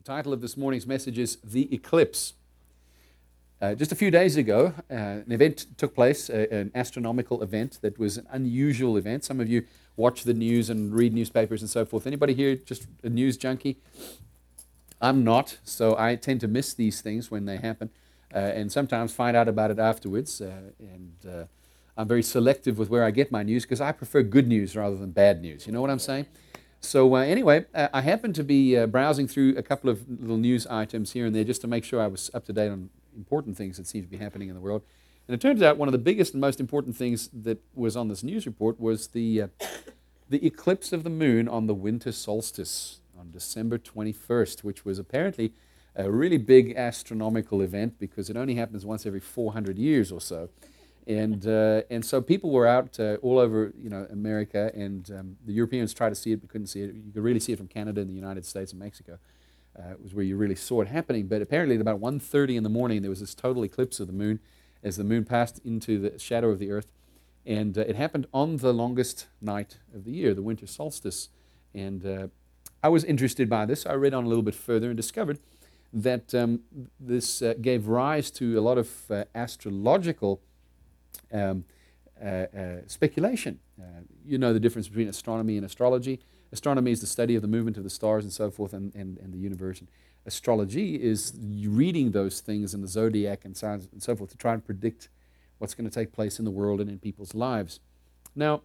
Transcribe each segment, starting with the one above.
The title of this morning's message is The Eclipse. Just a few days ago, an event took place, an astronomical event that was an unusual event. Some of you watch the news and read newspapers and so forth. Anybody here just a news junkie? I'm not, so I tend to miss these things when they happen and sometimes find out about it afterwards. I'm very selective with where I get my news because I prefer good news rather than bad news. You know what I'm saying? So anyway, I happened to be browsing through a couple of little news items here and there just to make sure I was up to date on important things that seem to be happening in the world. And it turns out one of the biggest and most important things that was on this news report was the eclipse of the moon on the winter solstice on December 21st, which was apparently a really big astronomical event because it only happens once every 400 years or so. And so people were out all over, America, and the Europeans tried to see it but couldn't see it. You could really see it from Canada and the United States and Mexico. It was where you really saw it happening. But apparently at about 1:30 in the morning, there was this total eclipse of the moon as the moon passed into the shadow of the earth. And it happened on the longest night of the year, the winter solstice. And I was interested by this. I read on a little bit further and discovered that this gave rise to a lot of astrological speculation. You know the difference between astronomy and astrology. Astronomy is the study of the movement of the stars and so forth and the universe. And astrology is reading those things in the zodiac and signs and so forth to try and predict what's going to take place in the world and in people's lives. Now,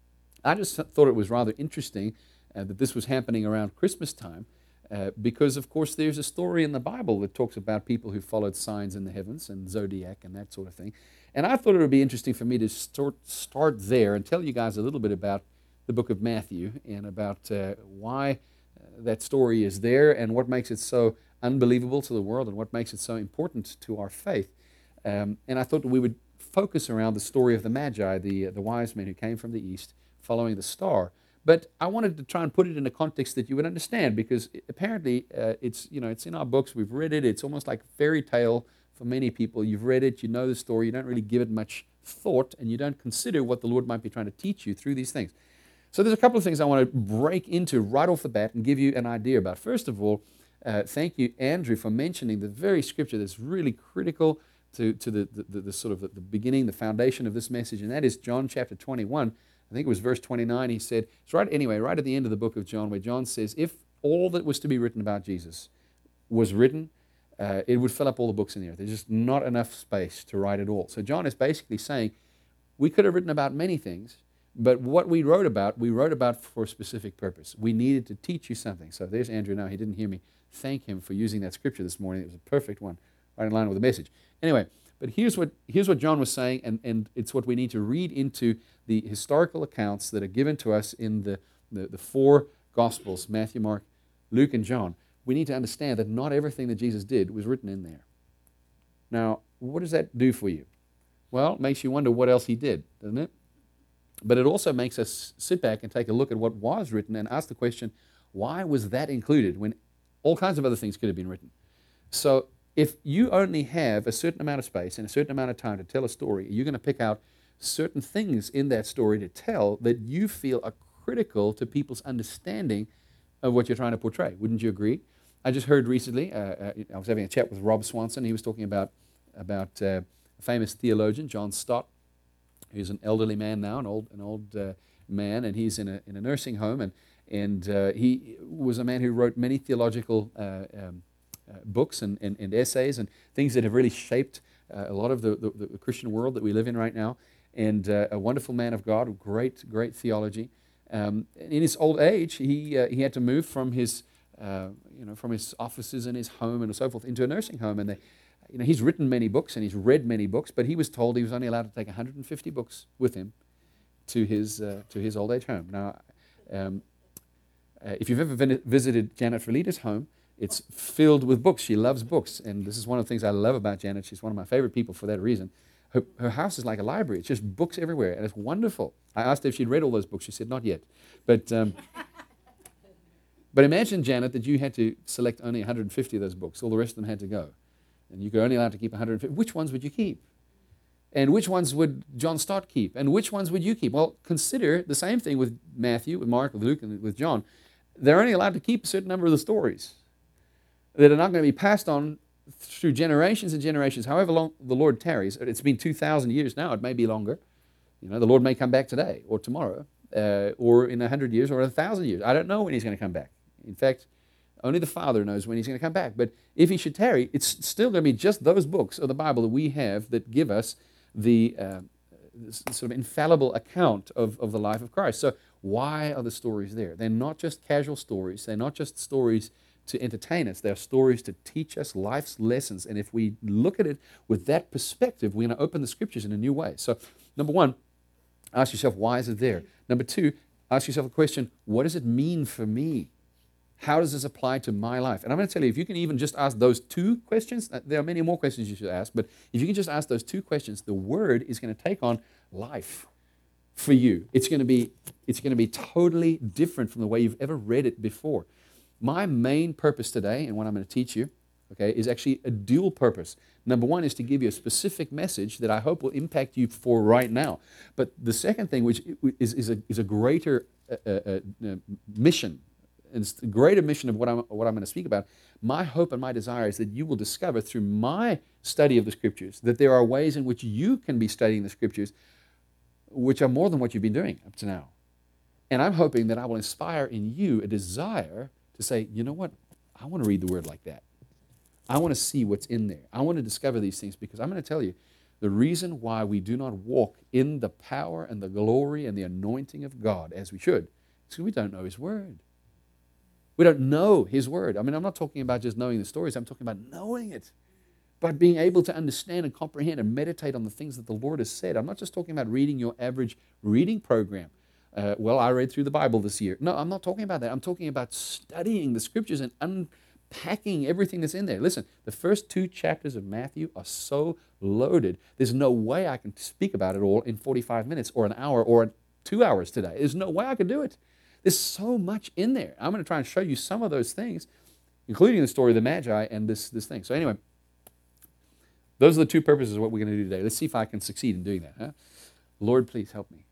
I just thought it was rather interesting that this was happening around Christmas time because, of course, there's a story in the Bible that talks about people who followed signs in the heavens and zodiac and that sort of thing. And I thought it would be interesting for me to start there and tell you guys a little bit about the book of Matthew and about why that story is there and what makes it so unbelievable to the world and what makes it so important to our faith. And I thought that we would focus around the story of the Magi, the wise men who came from the east following the star. But I wanted to try and put it in a context that you would understand because apparently it's in our books, we've read it, it's almost like a fairy tale for many people. You've read it, you know the story, you don't really give it much thought and you don't consider what the Lord might be trying to teach you through these things. So there's a couple of things I want to break into right off the bat and give you an idea about. First of all, thank you, Andrew, for mentioning the very scripture that's really critical to the sort of the beginning, the foundation of this message, and that is John chapter 21. I think it was verse 29. He said, it's right at the end of the book of John, where John says, if all that was to be written about Jesus was written, it would fill up all the books in the earth. There's just not enough space to write it all. So John is basically saying, we could have written about many things, but what we wrote about for a specific purpose. We needed to teach you something. So there's Andrew now. He didn't hear me thank him for using that scripture this morning. It was a perfect one, right in line with the message. Anyway, but here's what John was saying, and it's what we need to read into the historical accounts that are given to us in the four Gospels, Matthew, Mark, Luke, and John. We need to understand that not everything that Jesus did was written in there. Now, what does that do for you? Well, it makes you wonder what else he did, doesn't it? But it also makes us sit back and take a look at what was written and ask the question, why was that included when all kinds of other things could have been written? So if you only have a certain amount of space and a certain amount of time to tell a story, you're going to pick out certain things in that story to tell that you feel are critical to people's understanding of what you're trying to portray. Wouldn't you agree? I just heard recently, I was having a chat with Rob Swanson. He was talking about a famous theologian, John Stott. He's an elderly man now, an old man, and he's in a nursing home, and he was a man who wrote many theological books and essays and things that have really shaped a lot of the Christian world that we live in right now, and a wonderful man of God, great theology. In his old age, he had to move from his offices and his home and so forth into a nursing home, and he's written many books and he's read many books, but he was told he was only allowed to take 150 books with him to his old age home. Now, if you've ever visited Janet Verlita's home, it's filled with books. She loves books, and this is one of the things I love about Janet. She's one of my favorite people for that reason. Her house is like a library. It's just books everywhere, and it's wonderful. I asked her if she'd read all those books. She said, not yet. But imagine, Janet, that you had to select only 150 of those books. All the rest of them had to go. And you were only allowed to keep 150. Which ones would you keep? And which ones would John Stott keep? And which ones would you keep? Well, consider the same thing with Matthew, with Mark, with Luke, and with John. They're only allowed to keep a certain number of the stories. that are not going to be passed on through generations and generations, however long the Lord tarries. It's been 2,000 years now. It may be longer. The Lord may come back today or tomorrow or in 100 years or 1,000 years. I don't know when he's going to come back. In fact, only the Father knows when he's going to come back. But if he should tarry, it's still going to be just those books of the Bible that we have that give us the sort of infallible account of the life of Christ. So why are the stories there? They're not just casual stories. They're not just stories to entertain us. They're stories to teach us life's lessons. And if we look at it with that perspective, we're going to open the Scriptures in a new way. So, number one, ask yourself, why is it there? Number two, ask yourself a question, what does it mean for me? How does this apply to my life? And I'm going to tell you, if you can even just ask those two questions, there are many more questions you should ask, but if you can just ask those two questions, the Word is going to take on life for you. It's going to be totally different from the way you've ever read it before. My main purpose today, and what I'm going to teach you, okay, is actually a dual purpose. Number one is to give you a specific message that I hope will impact you for right now. But the second thing, which is a greater mission, and it's the greater mission of what I'm going to speak about, my hope and my desire is that you will discover through my study of the Scriptures that there are ways in which you can be studying the Scriptures which are more than what you've been doing up to now. And I'm hoping that I will inspire in you a desire to say, you know what, I want to read the Word like that. I want to see what's in there. I want to discover these things because I'm going to tell you, the reason why we do not walk in the power and the glory and the anointing of God as we should is because we don't know His Word. We don't know His Word. I mean, I'm not talking about just knowing the stories. I'm talking about knowing it. But being able to understand and comprehend and meditate on the things that the Lord has said. I'm not just talking about reading your average reading program. Well, I read through the Bible this year. No, I'm not talking about that. I'm talking about studying the Scriptures and unpacking everything that's in there. Listen, the first 2 chapters of Matthew are so loaded. There's no way I can speak about it all in 45 minutes or an hour or 2 hours today. There's no way I could do it. There's so much in there. I'm going to try and show you some of those things, including the story of the Magi and this thing. So anyway, those are the 2 purposes of what we're going to do today. Let's see if I can succeed in doing that. Huh? Lord, please help me.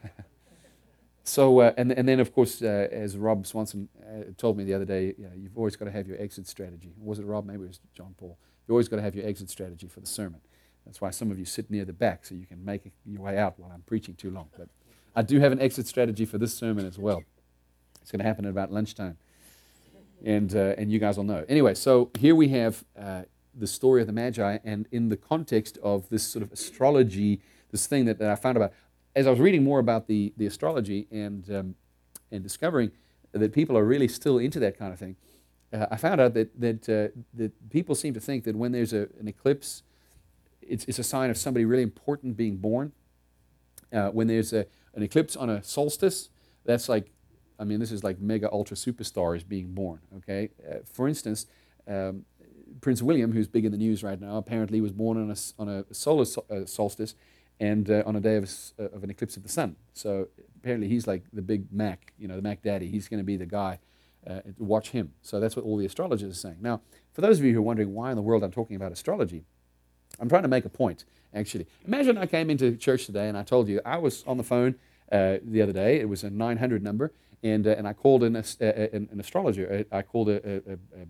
So, and then, of course, as Rob Swanson told me the other day, you've always got to have your exit strategy. Was it Rob? Maybe it was John Paul. You've always got to have your exit strategy for the sermon. That's why some of you sit near the back so you can make your way out while I'm preaching too long. But I do have an exit strategy for this sermon as well. It's going to happen at about lunchtime. And you guys will know. Anyway, so here we have the story of the Magi, and in the context of this sort of astrology, this thing that I found about, as I was reading more about the astrology and discovering that people are really still into that kind of thing, I found out that people seem to think that when there's an eclipse, it's a sign of somebody really important being born. When there's an eclipse on a solstice, that's like, I mean, this is like mega ultra superstars being born. Okay, for instance, Prince William, who's big in the news right now, apparently was born on a solar solstice and on a day of an eclipse of the sun. So apparently he's like the big Mac, the Mac Daddy. He's going to be the guy to watch him. So that's what all the astrologers are saying. Now, for those of you who are wondering why in the world I'm talking about astrology, I'm trying to make a point, actually. Imagine I came into church today and I told you I was on the phone the other day. It was a 900 number, and I called an astrologer. I called a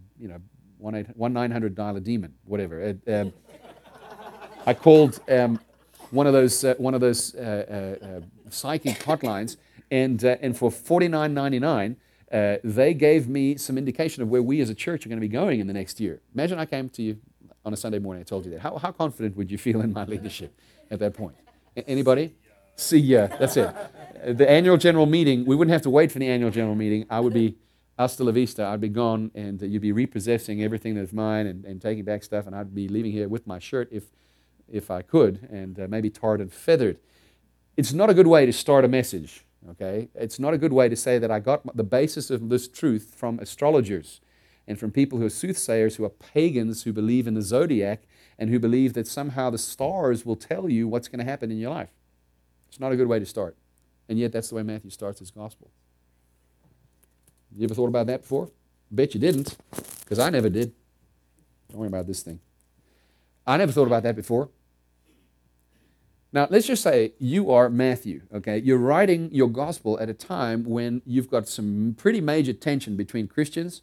1-900 dial a demon, whatever. I called one of those psychic hotlines, and for $49.99, they gave me some indication of where we as a church are going to be going in the next year. Imagine I came to you on a Sunday morning. I told you that. How confident would you feel in my leadership at that point? Anybody? See, yeah, that's it. The annual general meeting, we wouldn't have to wait for the annual general meeting. I would be hasta la vista. I'd be gone, and you'd be repossessing everything that's mine and taking back stuff, and I'd be leaving here with my shirt if I could, and maybe tarred and feathered. It's not a good way to start a message, okay? It's not a good way to say that I got the basis of this truth from astrologers and from people who are soothsayers, who are pagans, who believe in the zodiac, and who believe that somehow the stars will tell you what's going to happen in your life. It's not a good way to start. And yet that's the way Matthew starts his gospel. You ever thought about that before? Bet you didn't, because I never did. Don't worry about this thing. I never thought about that before. Now, let's just say you are Matthew, okay? You're writing your gospel at a time when you've got some pretty major tension between Christians,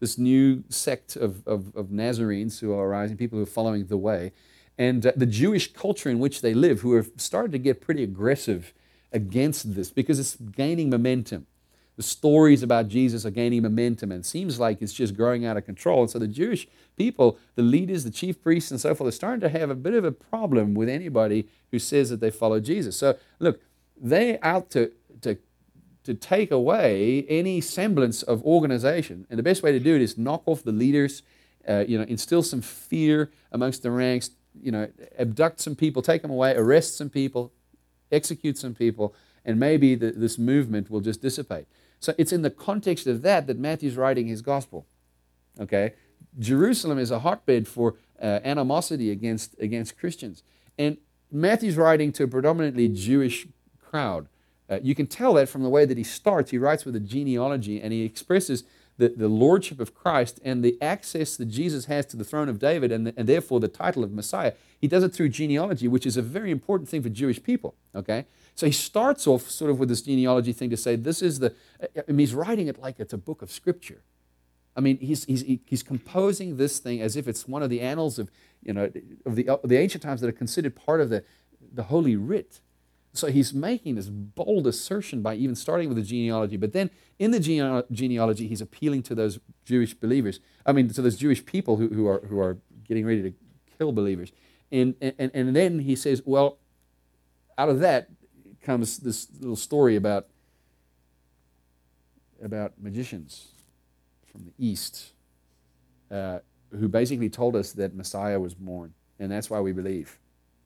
this new sect of Nazarenes who are arising, people who are following the way, and the Jewish culture in which they live, who have started to get pretty aggressive against this because it's gaining momentum. The stories about Jesus are gaining momentum, and it seems like it's just growing out of control. And so the Jewish people, the leaders, the chief priests, and so forth, are starting to have a bit of a problem with anybody who says that they follow Jesus. So look, they're out to take away any semblance of organization. And the best way to do it is knock off the leaders, instill some fear amongst the ranks, abduct some people, take them away, arrest some people, execute some people, and maybe this movement will just dissipate. So it's in the context of that Matthew's writing his gospel. Okay? Jerusalem is a hotbed for animosity against Christians. And Matthew's writing to a predominantly Jewish crowd. You can tell that from the way that he starts. He writes with a genealogy, and he expresses the lordship of Christ and the access that Jesus has to the throne of David and therefore the title of Messiah. He does it through genealogy, which is a very important thing for Jewish people. Okay? So he starts off sort of with this genealogy thing to say this is he's writing it like it's a book of Scripture. I mean, he's composing this thing as if it's one of the annals of the ancient times that are considered part of the Holy Writ. So he's making this bold assertion by even starting with the genealogy, but then in the genealogy he's appealing to those Jewish believers. I mean, to those Jewish people who are getting ready to kill believers, and then he says, well, out of that comes this little story about magicians from the East who basically told us that Messiah was born, and that's why we believe.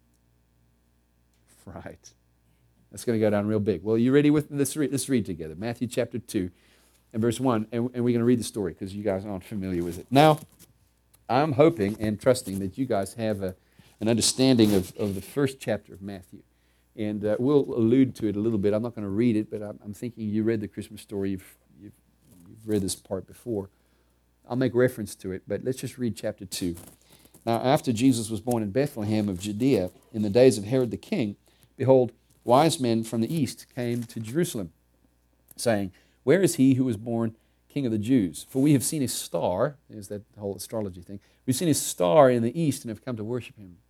Right. That's going to go down real big. Well, you ready with let's read together. Matthew chapter 2 and verse 1, and we're going to read the story because you guys aren't familiar with it. Now, I'm hoping and trusting that you guys have an understanding of the first chapter of Matthew. And we'll allude to it a little bit. I'm not going to read it, but I'm thinking you read the Christmas story. You've read this part before. I'll make reference to it, but let's just read chapter 2. Now, after Jesus was born in Bethlehem of Judea, in the days of Herod the king, behold, wise men from the east came to Jerusalem, saying, where is he who was born King of the Jews? For we have seen his star, there's that whole astrology thing, we've seen his star in the east and have come to worship him.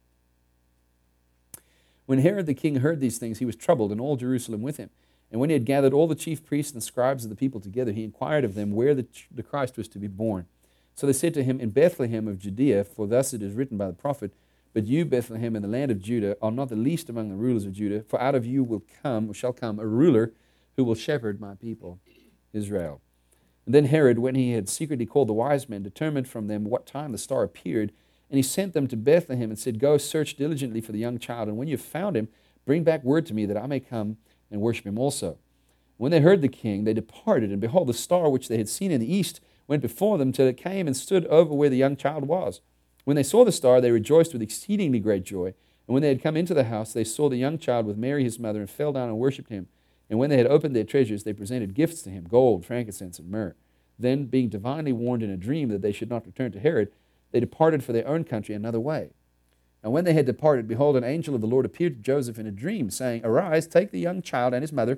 When Herod the king heard these things, he was troubled, and all Jerusalem with him. And when he had gathered all the chief priests and scribes of the people together, he inquired of them where the Christ was to be born. So they said to him, in Bethlehem of Judea, for thus it is written by the prophet, but you, Bethlehem, in the land of Judah, are not the least among the rulers of Judah, for out of you shall come a ruler who will shepherd my people, Israel. And then Herod, when he had secretly called the wise men, determined from them what time the star appeared, and he sent them to Bethlehem and said, go search diligently for the young child, and when you have found him, bring back word to me that I may come and worship him also. When they heard the king, they departed, and behold, the star which they had seen in the east went before them till it came and stood over where the young child was. When they saw the star, they rejoiced with exceedingly great joy. And when they had come into the house, they saw the young child with Mary his mother, and fell down and worshipped him. And when they had opened their treasures, they presented gifts to him, gold, frankincense, and myrrh. Then, being divinely warned in a dream that they should not return to Herod, they departed for their own country another way. And when they had departed, behold, an angel of the Lord appeared to Joseph in a dream, saying, arise, take the young child and his mother,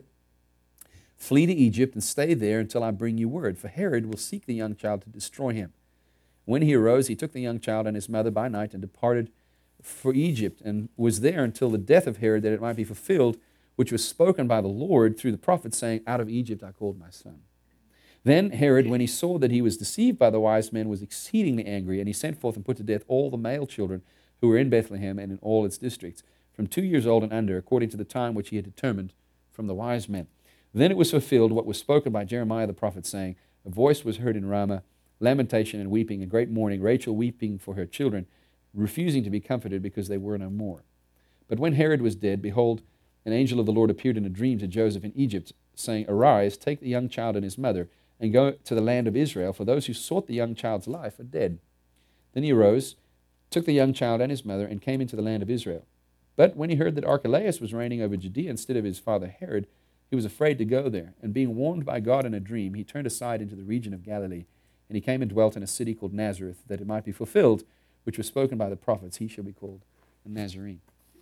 flee to Egypt, and stay there until I bring you word, for Herod will seek the young child to destroy him. When he arose, he took the young child and his mother by night and departed for Egypt, and was there until the death of Herod, that it might be fulfilled, which was spoken by the Lord through the prophet, saying, out of Egypt I called my son. Then Herod, when he saw that he was deceived by the wise men, was exceedingly angry, and he sent forth and put to death all the male children who were in Bethlehem and in all its districts, from 2 years old and under, according to the time which he had determined from the wise men. Then it was fulfilled what was spoken by Jeremiah the prophet, saying, a voice was heard in Ramah, lamentation and weeping, and great mourning, Rachel weeping for her children, refusing to be comforted because they were no more. But when Herod was dead, behold, an angel of the Lord appeared in a dream to Joseph in Egypt, saying, arise, take the young child and his mother, and go to the land of Israel, for those who sought the young child's life are dead. Then he arose, took the young child and his mother, and came into the land of Israel. But when he heard that Archelaus was reigning over Judea instead of his father Herod, he was afraid to go there. And being warned by God in a dream, he turned aside into the region of Galilee. And he came and dwelt in a city called Nazareth, that it might be fulfilled, which was spoken by the prophets, he shall be called a Nazarene.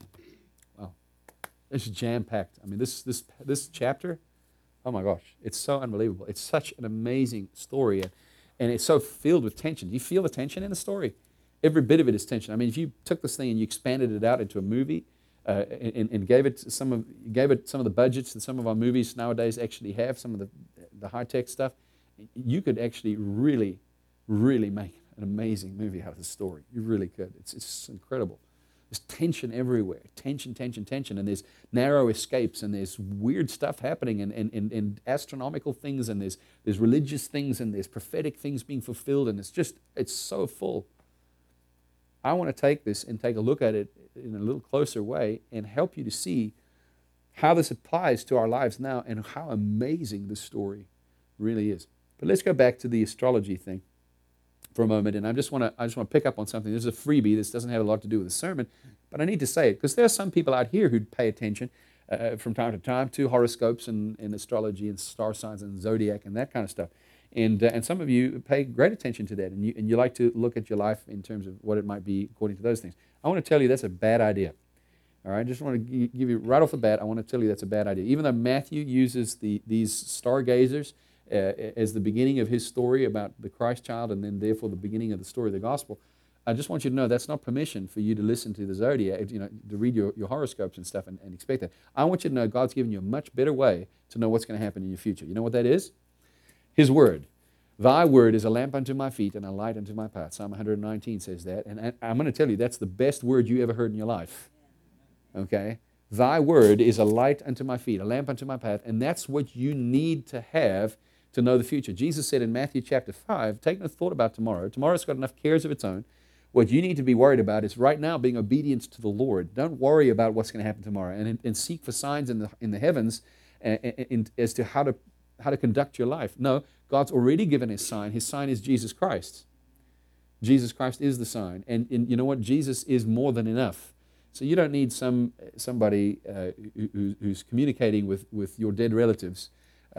Wow. It's jam-packed. I mean, this chapter, oh my gosh, it's so unbelievable. It's such an amazing story. And it's so filled with tension. Do you feel the tension in the story? Every bit of it is tension. I mean, if you took this thing and you expanded it out into a movie and gave it some of the budgets that some of our movies nowadays actually have, some of the high-tech stuff, you could actually really, really make an amazing movie out of the story. You really could. It's incredible. There's tension everywhere. Tension, tension, tension. And there's narrow escapes, and there's weird stuff happening, and astronomical things, and there's religious things, and there's prophetic things being fulfilled, and it's so full. I want to take this and take a look at it in a little closer way and help you to see how this applies to our lives now and how amazing this story really is. But let's go back to the astrology thing for a moment, and I just want to pick up on something. This is a freebie. This doesn't have a lot to do with the sermon, but I need to say it because there are some people out here who pay attention from time to time to horoscopes and astrology and star signs and zodiac and that kind of stuff. And some of you pay great attention to that, and you like to look at your life in terms of what it might be according to those things. I want to tell you that's a bad idea. All right, I just want to give you right off the bat, I want to tell you that's a bad idea. Even though Matthew uses these stargazers as the beginning of his story about the Christ child, and then therefore the beginning of the story of the gospel, I just want you to know that's not permission for you to listen to the zodiac, to read your horoscopes and stuff and expect that. I want you to know God's given you a much better way to know what's going to happen in your future. You know what that is? His word. Thy word is a lamp unto my feet and a light unto my path. Psalm 119 says that. And I'm going to tell you, that's the best word you ever heard in your life. Okay? Thy word is a light unto my feet, a lamp unto my path. And that's what you need to have to know the future. Jesus said in Matthew chapter 5, take no thought about tomorrow. Tomorrow's got enough cares of its own. What you need to be worried about is right now being obedient to the Lord. Don't worry about what's going to happen tomorrow. And seek for signs in the heavens as to how to conduct your life. No, God's already given His sign. His sign is Jesus Christ. Jesus Christ is the sign. And you know what? Jesus is more than enough. So you don't need somebody who's communicating with your dead relatives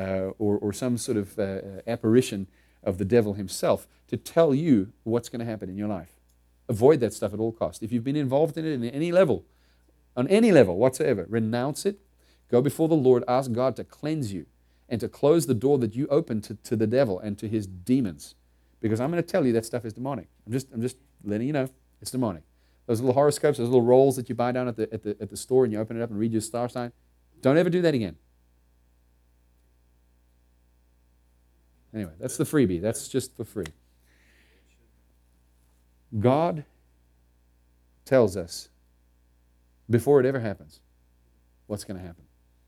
or some sort of apparition of the devil himself to tell you what's going to happen in your life. Avoid that stuff at all costs. If you've been involved in it on any level whatsoever, renounce it. Go before the Lord. Ask God to cleanse you and to close the door that you open to the devil and to his demons. Because I'm going to tell you that stuff is demonic. I'm just letting you know it's demonic. Those little horoscopes, those little rolls that you buy down at the store and you open it up and read your star sign, don't ever do that again. Anyway, that's the freebie. That's just for free. God tells us before it ever happens what's going to happen.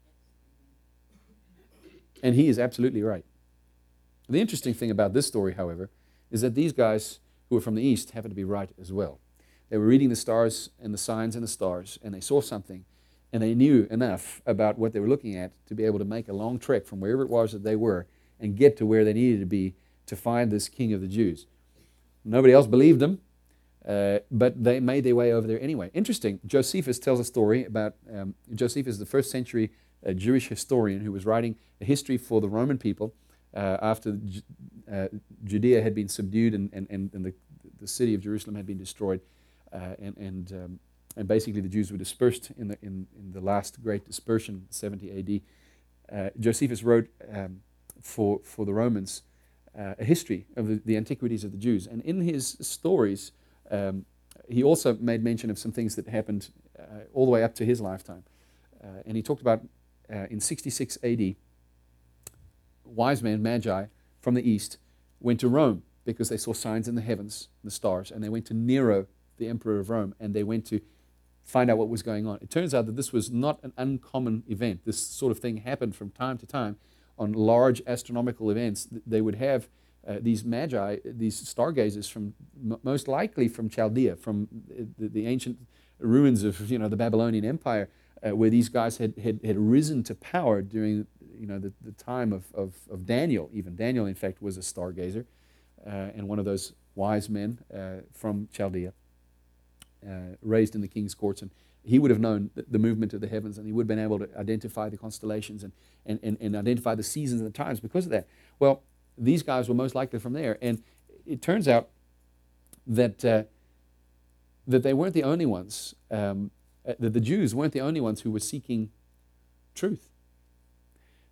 And He is absolutely right. The interesting thing about this story, however, is that these guys who were from the east happen to be right as well. They were reading the stars and the signs in the stars, and they saw something, and they knew enough about what they were looking at to be able to make a long trek from wherever it was that they were and get to where they needed to be to find this King of the Jews. Nobody else believed them, but they made their way over there anyway. Interesting, Josephus tells a story about, Josephus is the first century Jewish historian who was writing a history for the Roman people after Judea had been subdued and the city of Jerusalem had been destroyed, and basically the Jews were dispersed in the last great dispersion, 70 A.D. Josephus wrote for the Romans a history of the antiquities of the Jews, and in his stories he also made mention of some things that happened all the way up to his lifetime, and he talked about in 66 A.D. wise men, magi, from the east went to Rome because they saw signs in the heavens, the stars, and they went to Nero, the emperor of Rome, and they went to find out what was going on. It turns out that this was not an uncommon event. This sort of thing happened from time to time on large astronomical events. They would have these magi, these stargazers, from most likely from Chaldea, from the ancient ruins of the Babylonian Empire, where these guys had risen to power during the time of Daniel. Even Daniel, in fact, was a stargazer and one of those wise men from Chaldea, raised in the king's courts, and he would have known the movement of the heavens, and he would have been able to identify the constellations and identify the seasons and the times because of that. Well, these guys were most likely from there, and it turns out that that they weren't the only ones. That the Jews weren't the only ones who were seeking truth.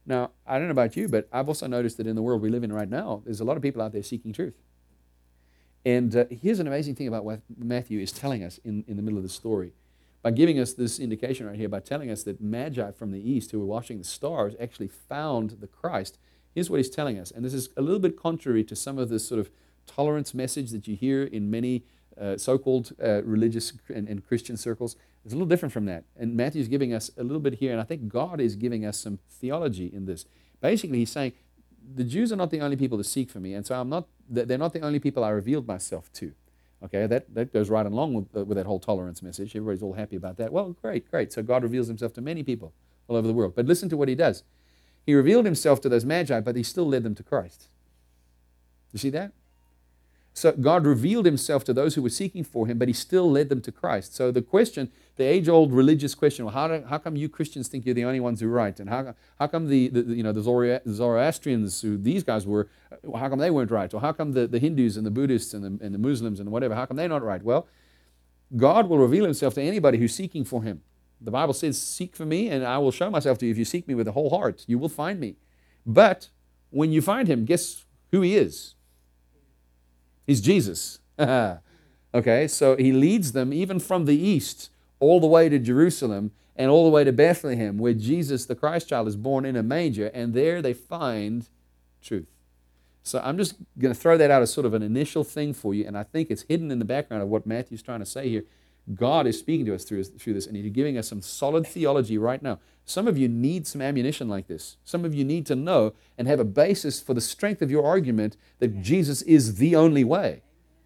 Now, I don't know about you, but I've also noticed that in the world we live in right now, there's a lot of people out there seeking truth. And here's an amazing thing about what Matthew is telling us in the middle of the story. By giving us this indication right here, by telling us that Magi from the east who were watching the stars actually found the Christ, here's what he's telling us. And this is a little bit contrary to some of this sort of tolerance message that you hear in many so-called religious and Christian circles. It's a little different from that. And Matthew's giving us a little bit here, and I think God is giving us some theology in this. Basically, he's saying, the Jews are not the only people to seek for me, and so they're not the only people I revealed myself to. Okay, that goes right along with that whole tolerance message. Everybody's all happy about that. Well, great. So God reveals himself to many people all over the world. But listen to what he does. He revealed himself to those Magi, but he still led them to Christ. You see that? So God revealed himself to those who were seeking for him, but he still led them to Christ. So the question, the age-old religious question, well, how come you Christians think you're the only ones who are right? And how come the Zoroastrians, who these guys were, how come they weren't right? Or how come the Hindus and the Buddhists and the Muslims and whatever, how come they're not right? Well, God will reveal himself to anybody who's seeking for him. The Bible says, seek for me and I will show myself to you. If you seek me with the whole heart, you will find me. But when you find him, guess who he is? He's Jesus. Okay, so he leads them even from the east all the way to Jerusalem and all the way to Bethlehem, where Jesus, the Christ child, is born in a manger, and there they find truth. So I'm just going to throw that out as sort of an initial thing for you, and I think it's hidden in the background of what Matthew's trying to say here. God is speaking to us through this, and he's giving us some solid theology right now. Some of you need some ammunition like this. Some of you need to know and have a basis for the strength of your argument that Jesus is the only way.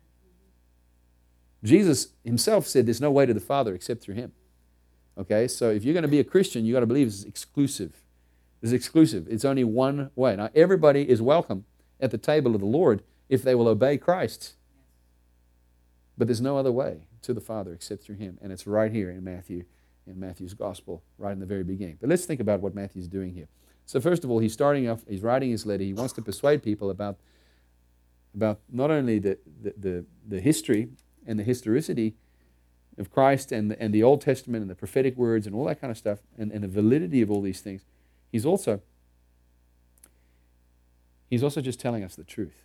Jesus himself said there's no way to the Father except through him. Okay, so if you're going to be a Christian, you've got to believe this is exclusive. This is exclusive. It's only one way. Now, everybody is welcome at the table of the Lord if they will obey Christ. But there's no other way to the Father except through him. And it's right here in Matthew's gospel, right in the very beginning. But let's think about what Matthew's doing here. So first of all, he's starting off, he's writing his letter. He wants to persuade people about not only the history and the historicity of Christ and the Old Testament and the prophetic words and all that kind of stuff and the validity of all these things. He's also just telling us the truth.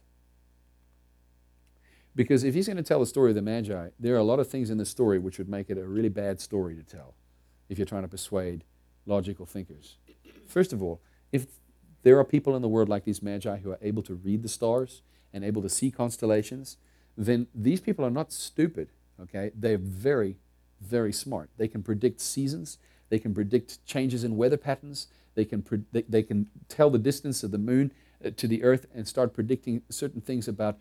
Because if he's going to tell the story of the Magi, there are a lot of things in the story which would make it a really bad story to tell if you're trying to persuade logical thinkers. First of all, if there are people in the world like these Magi who are able to read the stars and able to see constellations, then these people are not stupid, okay? They're very, very smart. They can predict seasons. They can predict changes in weather patterns. They can tell the distance of the moon to the earth and start predicting certain things about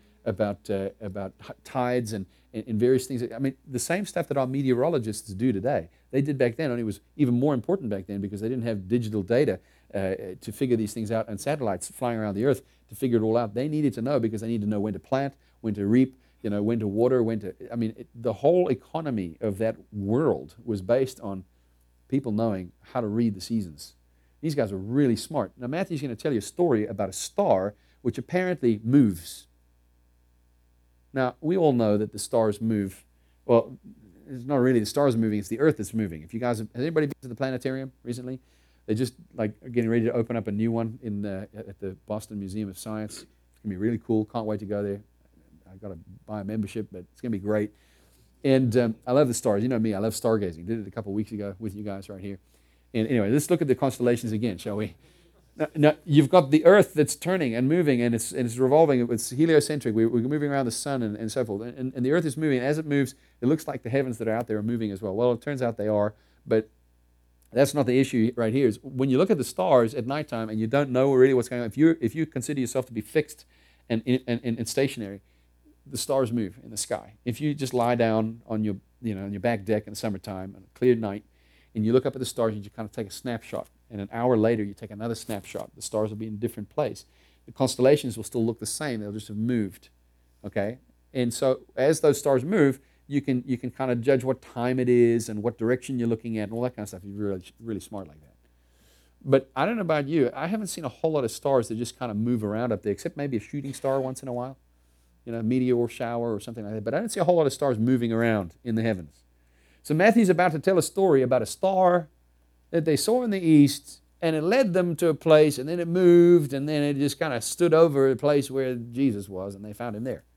tides and various things. I mean, the same stuff that our meteorologists do today, they did back then, only it was even more important back then because they didn't have digital data to figure these things out and satellites flying around the earth to figure it all out. They needed to know because they needed to know when to plant, when to reap, when to water, the whole economy of that world was based on people knowing how to read the seasons. These guys are really smart. Now, Matthew's going to tell you a story about a star which apparently moves. Now, we all know that the stars move. Well, it's not really the stars moving, it's the earth that's moving. If you guys has anybody been to the planetarium recently? They just are getting ready to open up a new one at the Boston Museum of Science. It's going to be really cool. Can't wait to go there. I've got to buy a membership, but it's going to be great. And I love the stars. You know me, I love stargazing. Did it a couple of weeks ago with you guys right here. And anyway, let's look at the constellations again, shall we? Now, you've got the Earth that's turning and moving, and it's revolving. It's heliocentric. We're moving around the sun and so forth. And the Earth is moving. As it moves, it looks like the heavens that are out there are moving as well. Well, it turns out they are, but that's not the issue right here. Is when you look at the stars at nighttime and you don't know really what's going on, if you consider yourself to be fixed and stationary, the stars move in the sky. If you just lie down on your back deck in the summertime on a clear night, and you look up at the stars and you kind of take a snapshot, and an hour later you take another snapshot. The stars will be in a different place. The constellations will still look the same. They'll just have moved, okay? And so as those stars move, you can kind of judge what time it is and what direction you're looking at and all that kind of stuff. You're really, really smart like that. But I don't know about you. I haven't seen a whole lot of stars that just kind of move around up there, except maybe a shooting star once in a while, a meteor shower or something like that. But I don't see a whole lot of stars moving around in the heavens. So Matthew's about to tell a story about a star that they saw in the east and it led them to a place, and then it moved, and then it just kind of stood over a place where Jesus was, and they found him there.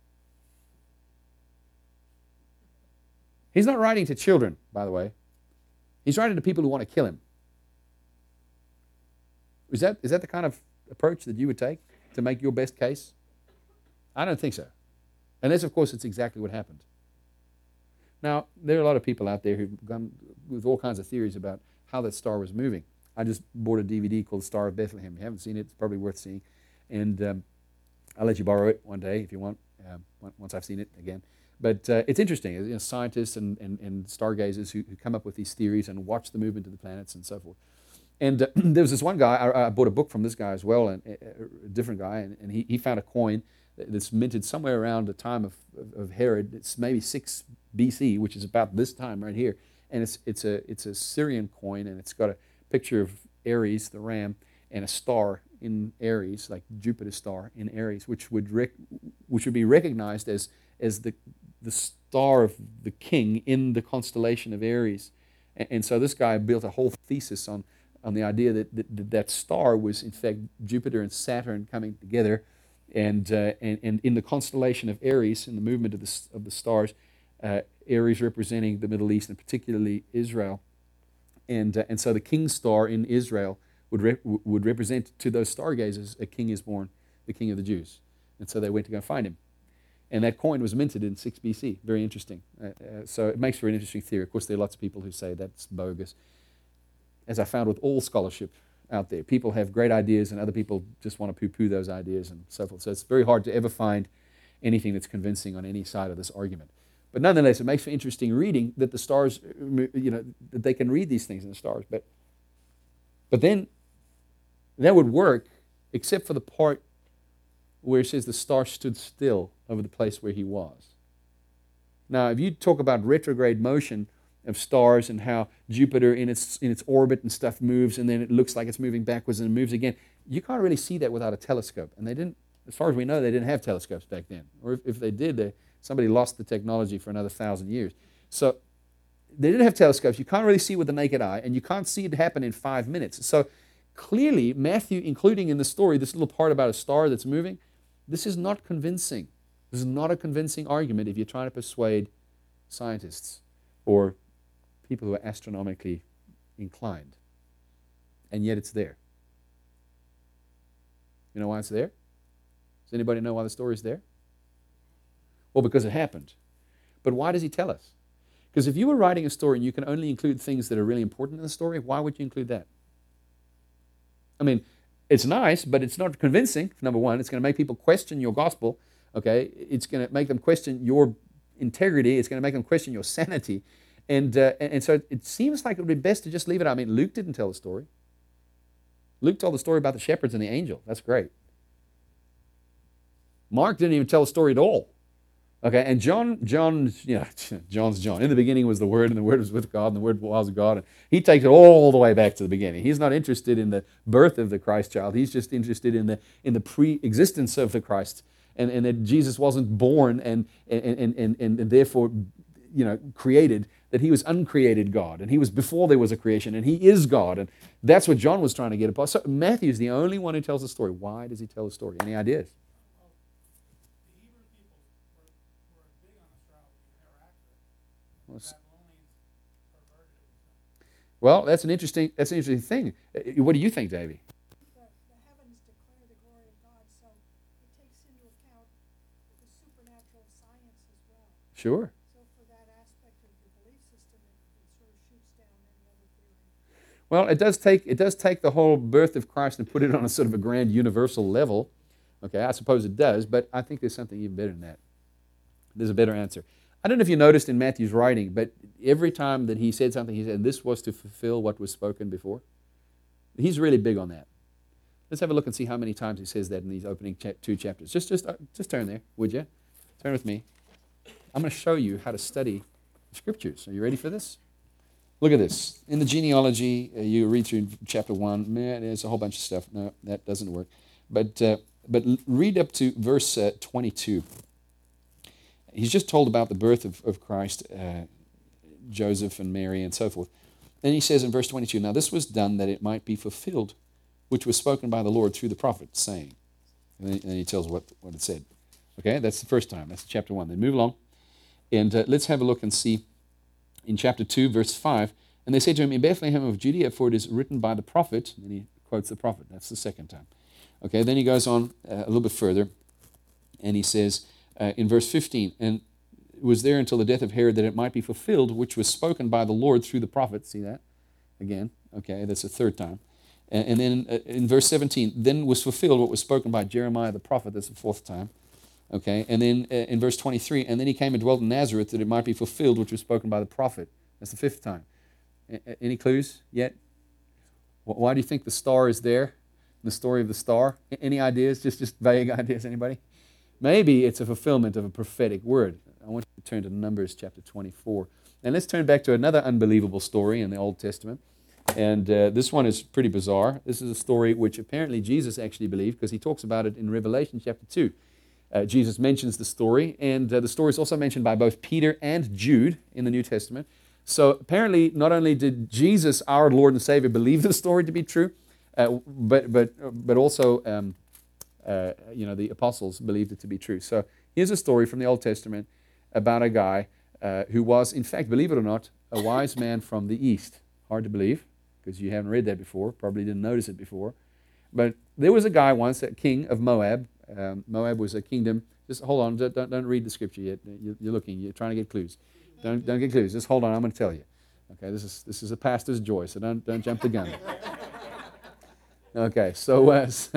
He's not writing to children, by the way. He's writing to people who want to kill him. Is that the kind of approach that you would take to make your best case? I don't think so. Unless, of course, it's exactly what happened. Now, there are a lot of people out there who've gone with all kinds of theories about how that star was moving. I just bought a DVD called Star of Bethlehem. If you haven't seen it, it's probably worth seeing. And I'll let you borrow it one day if you want, once I've seen it again. But it's interesting. Scientists and stargazers who come up with these theories and watch the movement of the planets and so forth. And there was this one guy, I bought a book from this guy as well, and a different guy, and he found a coin that's minted somewhere around the time of Herod. It's maybe 6 BC, which is about this time right here. And it's a Syrian coin, and it's got a picture of Aries, the ram, and a star in Aries, like Jupiter's star in Aries, which would be recognized as the star of the king in the constellation of Aries. And so this guy built a whole thesis on the idea that star was in fact Jupiter and Saturn coming together, and in the constellation of Aries, in the movement of the stars, Aries representing the Middle East and particularly Israel, and so the king's star in Israel would represent to those stargazers a king is born, the King of the Jews, and so they went to go find him. And that coin was minted in 6 BC. Very interesting. So it makes for an interesting theory. Of course, there are lots of people who say that's bogus. As I found with all scholarship out there, people have great ideas and other people just want to poo-poo those ideas and so forth. So it's very hard to ever find anything that's convincing on any side of this argument. But nonetheless, it makes for interesting reading that the stars, that they can read these things in the stars. But then that would work except for the part where it says the star stood still over the place where he was. Now, if you talk about retrograde motion of stars and how Jupiter in its orbit and stuff moves, and then it looks like it's moving backwards and it moves again, you can't really see that without a telescope. And they didn't, as far as we know, they didn't have telescopes back then. Or if they did, somebody lost the technology for another 1,000 years. So they didn't have telescopes. You can't really see with the naked eye, and you can't see it happen in 5 minutes. So clearly, Matthew, including in the story this little part about a star that's moving, this is not convincing. This is not a convincing argument if you're trying to persuade scientists or people who are astronomically inclined. And yet it's there. You know why it's there? Does anybody know why the story is there? Well, because it happened. But why does he tell us? Because if you were writing a story and you can only include things that are really important in the story, why would you include that? I mean, it's nice, but it's not convincing, number one. It's going to make people question your gospel, okay? It's going to make them question your integrity. It's going to make them question your sanity. And so it seems like it would be best to just leave it out. I mean, Luke didn't tell the story. Luke told the story about the shepherds and the angel. That's great. Mark didn't even tell the story at all. Okay, and John's John. In the beginning was the Word, and the Word was with God, and the Word was God. And he takes it all the way back to the beginning. He's not interested in the birth of the Christ child. He's just interested in the pre-existence of the Christ, and that Jesus wasn't born and therefore created. That he was uncreated God, and he was before there was a creation, and he is God, and that's what John was trying to get across. So Matthew's the only one who tells the story. Why does he tell the story? Any ideas? Well, that's an interesting thing. What do you think, Davey? The heavens declare the glory of God, so it takes into account the supernatural science as well. Sure. So for that aspect of the belief system, it sort of shoots down any other theory. Well, it does take the whole birth of Christ and put it on a sort of a grand universal level. Okay, I suppose it does, but I think there's something even better than that. There's a better answer. I don't know if you noticed in Matthew's writing, but every time that he said something, he said, this was to fulfill what was spoken before. He's really big on that. Let's have a look and see how many times he says that in these opening 2 chapters. Just turn there, would you? Turn with me. I'm going to show you how to study the Scriptures. Are you ready for this? Look at this. In the genealogy, you read through chapter 1. Man, there's a whole bunch of stuff. No, that doesn't work. But read up to verse 22. He's just told about the birth of Christ, Joseph and Mary and so forth. then he says in verse 22, now this was done that it might be fulfilled, which was spoken by the Lord through the prophet, saying. And then he tells what it said. Okay, that's the first time. That's chapter 1. Then move along. And let's have a look and see in chapter 2, verse 5. And they said to him, in Bethlehem of Judea, for it is written by the prophet. And he quotes the prophet. That's the second time. Okay, then he goes on a little bit further. And he says in verse 15, and it was there until the death of Herod that it might be fulfilled, which was spoken by the Lord through the prophet. See that? Again. Okay, that's the third time. And then in verse 17, then was fulfilled what was spoken by Jeremiah the prophet. That's the fourth time. Okay, and then in verse 23, and then he came and dwelt in Nazareth that it might be fulfilled which was spoken by the prophet. That's the fifth time. Any clues yet? Why do you think the star is there? The story of the star? Any ideas? Just vague ideas, anybody? Maybe it's a fulfillment of a prophetic word. I want you to turn to Numbers chapter 24. And let's turn back to another unbelievable story in the Old Testament. And this one is pretty bizarre. This is a story which apparently Jesus actually believed, because he talks about it in Revelation chapter 2. Jesus mentions the story, and the story is also mentioned by both Peter and Jude in the New Testament. So apparently, not only did Jesus, our Lord and Savior, believe the story to be true, but also the apostles believed it to be true. So here's a story from the Old Testament about a guy who was, in fact, believe it or not, a wise man from the East. Hard to believe, because you haven't read that before, probably didn't notice it before. But there was a guy once, a king of Moab. Moab was a kingdom. Just hold on, don't read the scripture yet. You're looking, you're trying to get clues. Don't get clues. Just hold on, I'm going to tell you. Okay, this is a pastor's joy, so don't jump the gun. Okay, so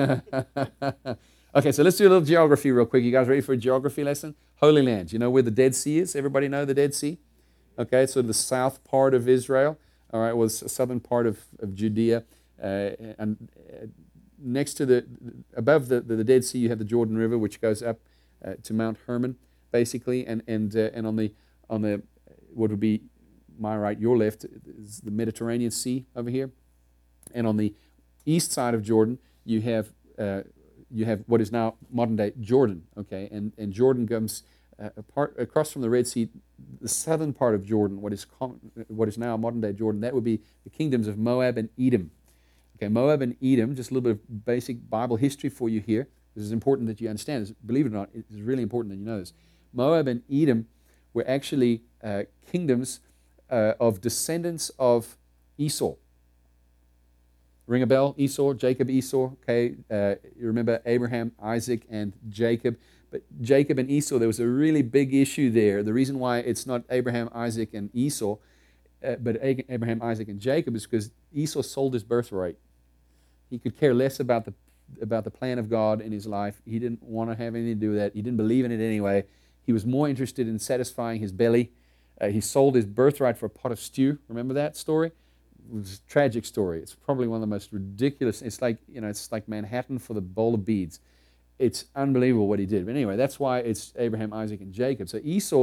okay, so let's do a little geography real quick. You guys ready for a geography lesson? Holy Land. You know where the Dead Sea is? Everybody know the Dead Sea? Okay, so the south part of Israel. All right, was the southern part of Judea, and next to above the Dead Sea, you have the Jordan River, which goes up to Mount Hermon, basically, and on the what would be my right, your left, is the Mediterranean Sea over here, and on the east side of Jordan, you have what is now modern day Jordan. Okay, and Jordan comes across from the Red Sea. The southern part of Jordan, what is now modern day Jordan, that would be the kingdoms of Moab and Edom. Okay, Moab and Edom, just a little bit of basic Bible history for you here. This is important that you understand. Believe it or not, it's really important that you know this. Moab and Edom were actually kingdoms of descendants of Esau. Ring a bell? Esau, Jacob, Esau. Okay, you remember Abraham, Isaac, and Jacob. But Jacob and Esau, there was a really big issue there. The reason why it's not Abraham, Isaac, and Esau, but Abraham, Isaac, and Jacob is because Esau sold his birthright. He could care less about the plan of God in his life. He didn't want to have anything to do with that. He didn't believe in it anyway. He was more interested in satisfying his belly. He sold his birthright for a pot of stew. Remember that story? It was a tragic story. It's probably one of the most ridiculous. It's like Manhattan for the bowl of beads. It's unbelievable what he did. But anyway, that's why it's Abraham, Isaac, and Jacob. So Esau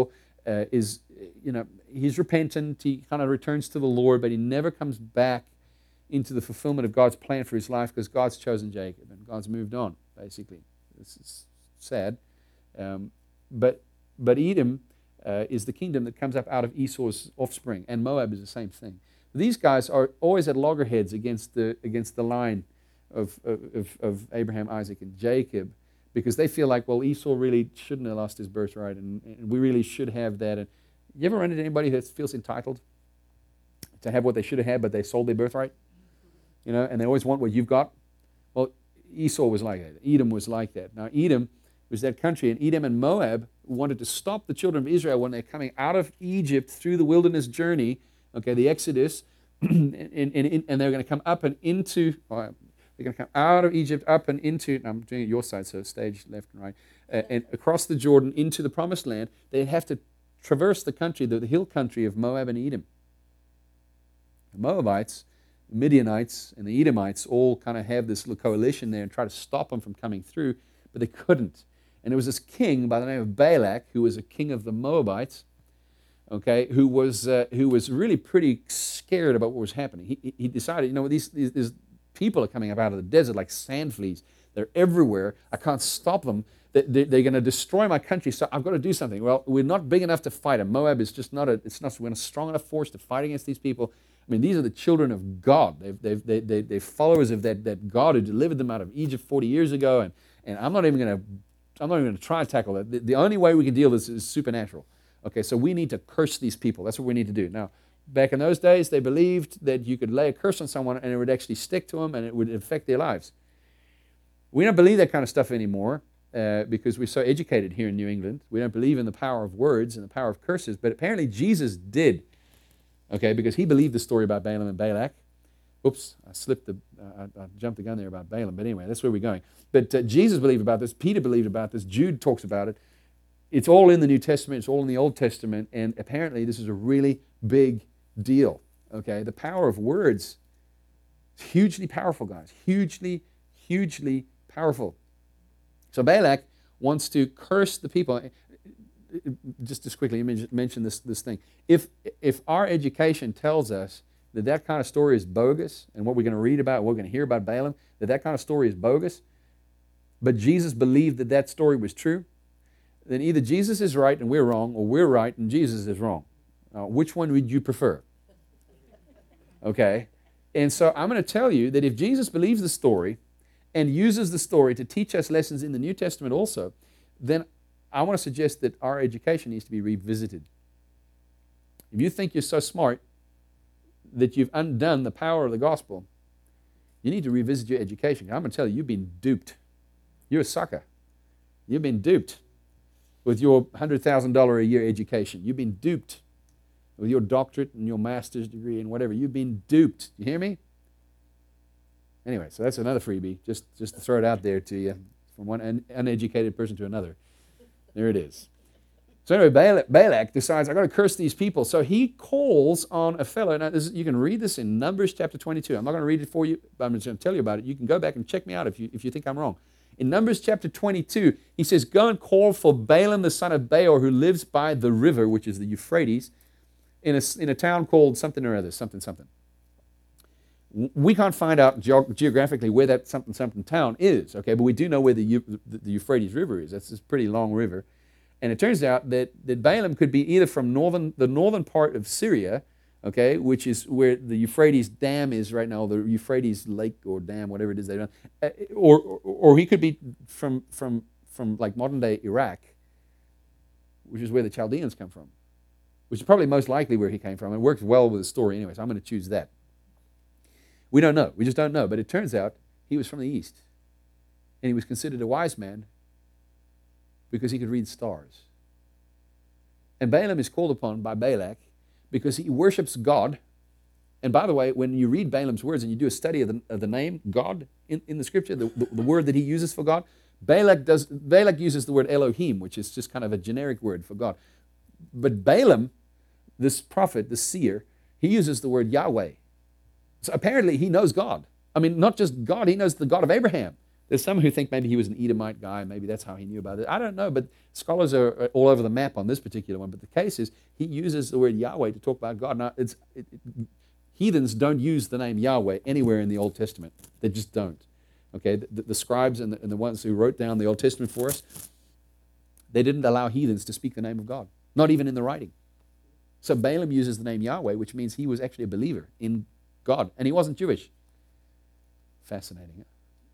he's repentant. He kind of returns to the Lord, but he never comes back into the fulfillment of God's plan for his life because God's chosen Jacob and God's moved on, basically. This is sad. But Edom is the kingdom that comes up out of Esau's offspring, and Moab is the same thing. These guys are always at loggerheads against the line of Abraham, Isaac, and Jacob, because they feel like, well, Esau really shouldn't have lost his birthright, and we really should have that. And you ever run into anybody that feels entitled to have what they should have had, but they sold their birthright? And they always want what you've got? Well, Esau was like that. Edom was like that. Now, Edom was that country, and Edom and Moab wanted to stop the children of Israel when they're coming out of Egypt through the wilderness journey, okay, the Exodus, and they're going to come up and into, they're going to come out of Egypt up and into, I'm doing it your side, so stage left and right, and across the Jordan into the Promised Land. They'd have to traverse the country, the hill country of Moab and Edom. The Moabites, the Midianites, and the Edomites all kind of have this little coalition there and try to stop them from coming through, but they couldn't. And there was this king by the name of Balak, who was a king of the Moabites, okay, who was really pretty scared about what was happening. He decided, these people are coming up out of the desert like sand fleas. They're everywhere. I can't stop them. They're going to destroy my country, so I've got to do something. Well, we're not big enough to fight them. Moab is just we're not a strong enough force to fight against these people. I mean, these are the children of God. They're followers of that God who delivered them out of Egypt 40 years ago. And I'm not even going to try and tackle that. The only way we can deal with this is supernatural. Okay, so we need to curse these people. That's what we need to do. Now, back in those days, they believed that you could lay a curse on someone and it would actually stick to them and it would affect their lives. We don't believe that kind of stuff anymore because we're so educated here in New England. We don't believe in the power of words and the power of curses, but apparently Jesus did, okay, because he believed the story about Balaam and Balak. Oops, I jumped the gun there about Balaam, but anyway, that's where we're going. But Jesus believed about this, Peter believed about this, Jude talks about it. It's all in the New Testament, it's all in the Old Testament, and apparently this is a really big deal, okay? The power of words is hugely powerful, guys, hugely powerful. So Balak wants to curse the people. Just quickly, let me mention this thing. If our education tells us that kind of story is bogus, and what we're going to read about, what we're going to hear about Balaam, that kind of story is bogus, but Jesus believed that story was true, then either Jesus is right and we're wrong, or we're right and Jesus is wrong. Which one would you prefer? Okay? And so I'm going to tell you that if Jesus believes the story and uses the story to teach us lessons in the New Testament also, then I want to suggest that our education needs to be revisited. If you think you're so smart that you've undone the power of the gospel, you need to revisit your education. I'm going to tell you, you've been duped. You're a sucker. You've been duped with your $100,000 a year education. You've been duped with your doctorate and your master's degree and whatever. You've been duped. You hear me? Anyway, so that's another freebie, just to throw it out there to you, from one uneducated person to another. There it is. So anyway, Balak decides, I've got to curse these people. So he calls on a fellow. Now, you can read this in Numbers chapter 22. I'm not going to read it for you, but I'm just going to tell you about it. You can go back and check me out if you think I'm wrong. In Numbers chapter 22, he says, go and call for Balaam the son of Beor, who lives by the river, which is the Euphrates, in a town called something or other, something. We can't find out geographically where that something town is, okay, but we do know where the Euphrates River is. That's this pretty long river. And it turns out that Balaam could be either from the northern part of Syria, okay, which is where the Euphrates Dam is right now, the Euphrates Lake or Dam, whatever it is they run, or he could be from like modern-day Iraq, which is where the Chaldeans come from, which is probably most likely where he came from. It works well with the story anyway, so I'm going to choose that. We don't know. We just don't know. But it turns out he was from the east. And he was considered a wise man because he could read stars. And Balaam is called upon by Balak because he worships God. And by the way, when you read Balaam's words and you do a study of the name God in the scripture, the word that he uses for God, Balak uses the word Elohim, which is just kind of a generic word for God. But Balaam, this prophet, the seer, he uses the word Yahweh. So apparently he knows God. I mean, not just God, he knows the God of Abraham. There's some who think maybe he was an Edomite guy, maybe that's how he knew about it. I don't know, but scholars are all over the map on this particular one. But the case is, he uses the word Yahweh to talk about God. Now, heathens don't use the name Yahweh anywhere in the Old Testament. They just don't. Okay, the scribes and the ones who wrote down the Old Testament for us, they didn't allow heathens to speak the name of God, not even in the writing. So Balaam uses the name Yahweh, which means he was actually a believer in God, and he wasn't Jewish. Fascinating. Huh?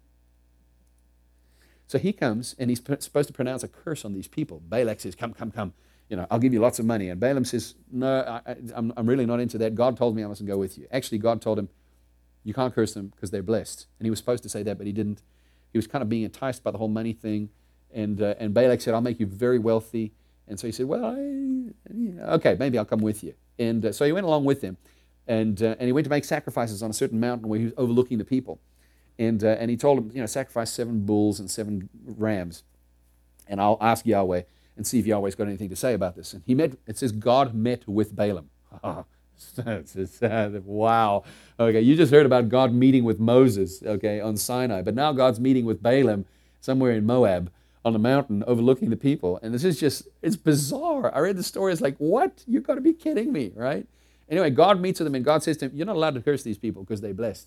So he comes, and he's supposed to pronounce a curse on these people. Balak says, come, I'll give you lots of money. And Balaam says, no, I'm really not into that. God told me I mustn't go with you. Actually, God told him, you can't curse them because they're blessed. And he was supposed to say that, but he didn't. He was kind of being enticed by the whole money thing. And Balak said, I'll make you very wealthy. And so he said, well, okay, maybe I'll come with you. And so he went along with him. And he went to make sacrifices on a certain mountain where he was overlooking the people. And he told him, sacrifice 7 bulls and 7 rams. And I'll ask Yahweh and see if Yahweh's got anything to say about this. And it says God met with Balaam. Wow. Okay, you just heard about God meeting with Moses, okay, on Sinai. But now God's meeting with Balaam somewhere in Moab on a mountain overlooking the people. And this is just, it's bizarre. I read the story, it's like, what? You've got to be kidding me, right? Anyway, God meets with him, and God says to him, you're not allowed to curse these people because they're blessed.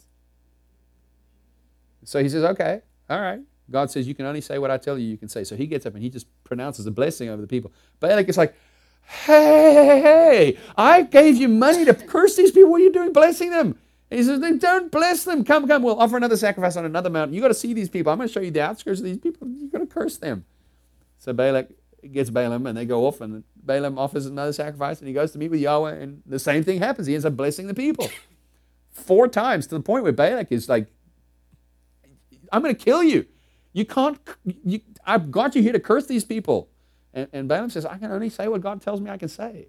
So he says, okay, all right. God says, you can only say what I tell you can say. So he gets up and he just pronounces a blessing over the people. Balak is like, Hey, I gave you money to curse these people. What are you doing blessing them? And he says, don't bless them. Come, we'll offer another sacrifice on another mountain. You got to see these people. I'm going to show you the outskirts of these people. You've got to curse them. So Balak gets Balaam, and they go off, and Balaam offers another sacrifice, and he goes to meet with Yahweh, and the same thing happens. He ends up blessing the people 4 times, to the point where Balak is like, I'm going to kill you. You can't, I've got you here to curse these people. And Balaam says, I can only say what God tells me I can say.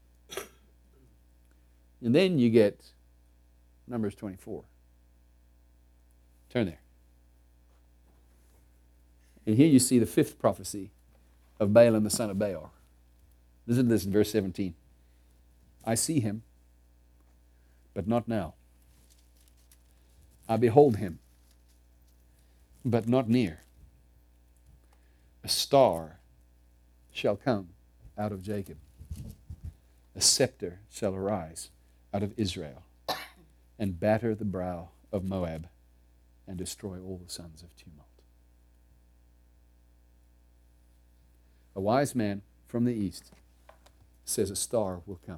And then you get Numbers 24. Turn there. And here you see the 5th prophecy of Balaam the son of Beor. Listen to this in verse 17. I see him, but not now. I behold him, but not near. A star shall come out of Jacob. A scepter shall arise out of Israel, and batter the brow of Moab, and destroy all the sons of tumult. A wise man from the east says a star will come.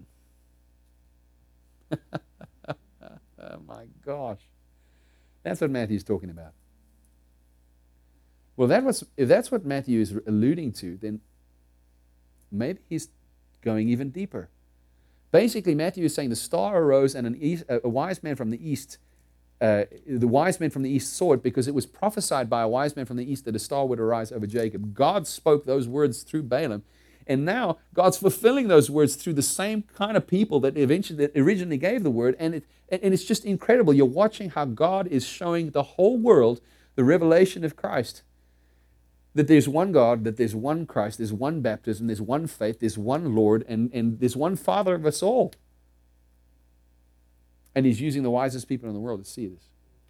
Oh my gosh. That's what Matthew's talking about. Well, if that's what Matthew is alluding to, then maybe he's going even deeper. Basically, Matthew is saying the star arose, and a wise man from the east, the wise men from the east saw it because it was prophesied by a wise man from the east that a star would arise over Jacob. God spoke those words through Balaam, and now God's fulfilling those words through the same kind of people that originally gave the word, and it's just incredible. You're watching how God is showing the whole world the revelation of Christ. That there's one God, that there's one Christ, there's one baptism, there's one faith, there's one Lord, and there's one Father of us all. And he's using the wisest people in the world to see this.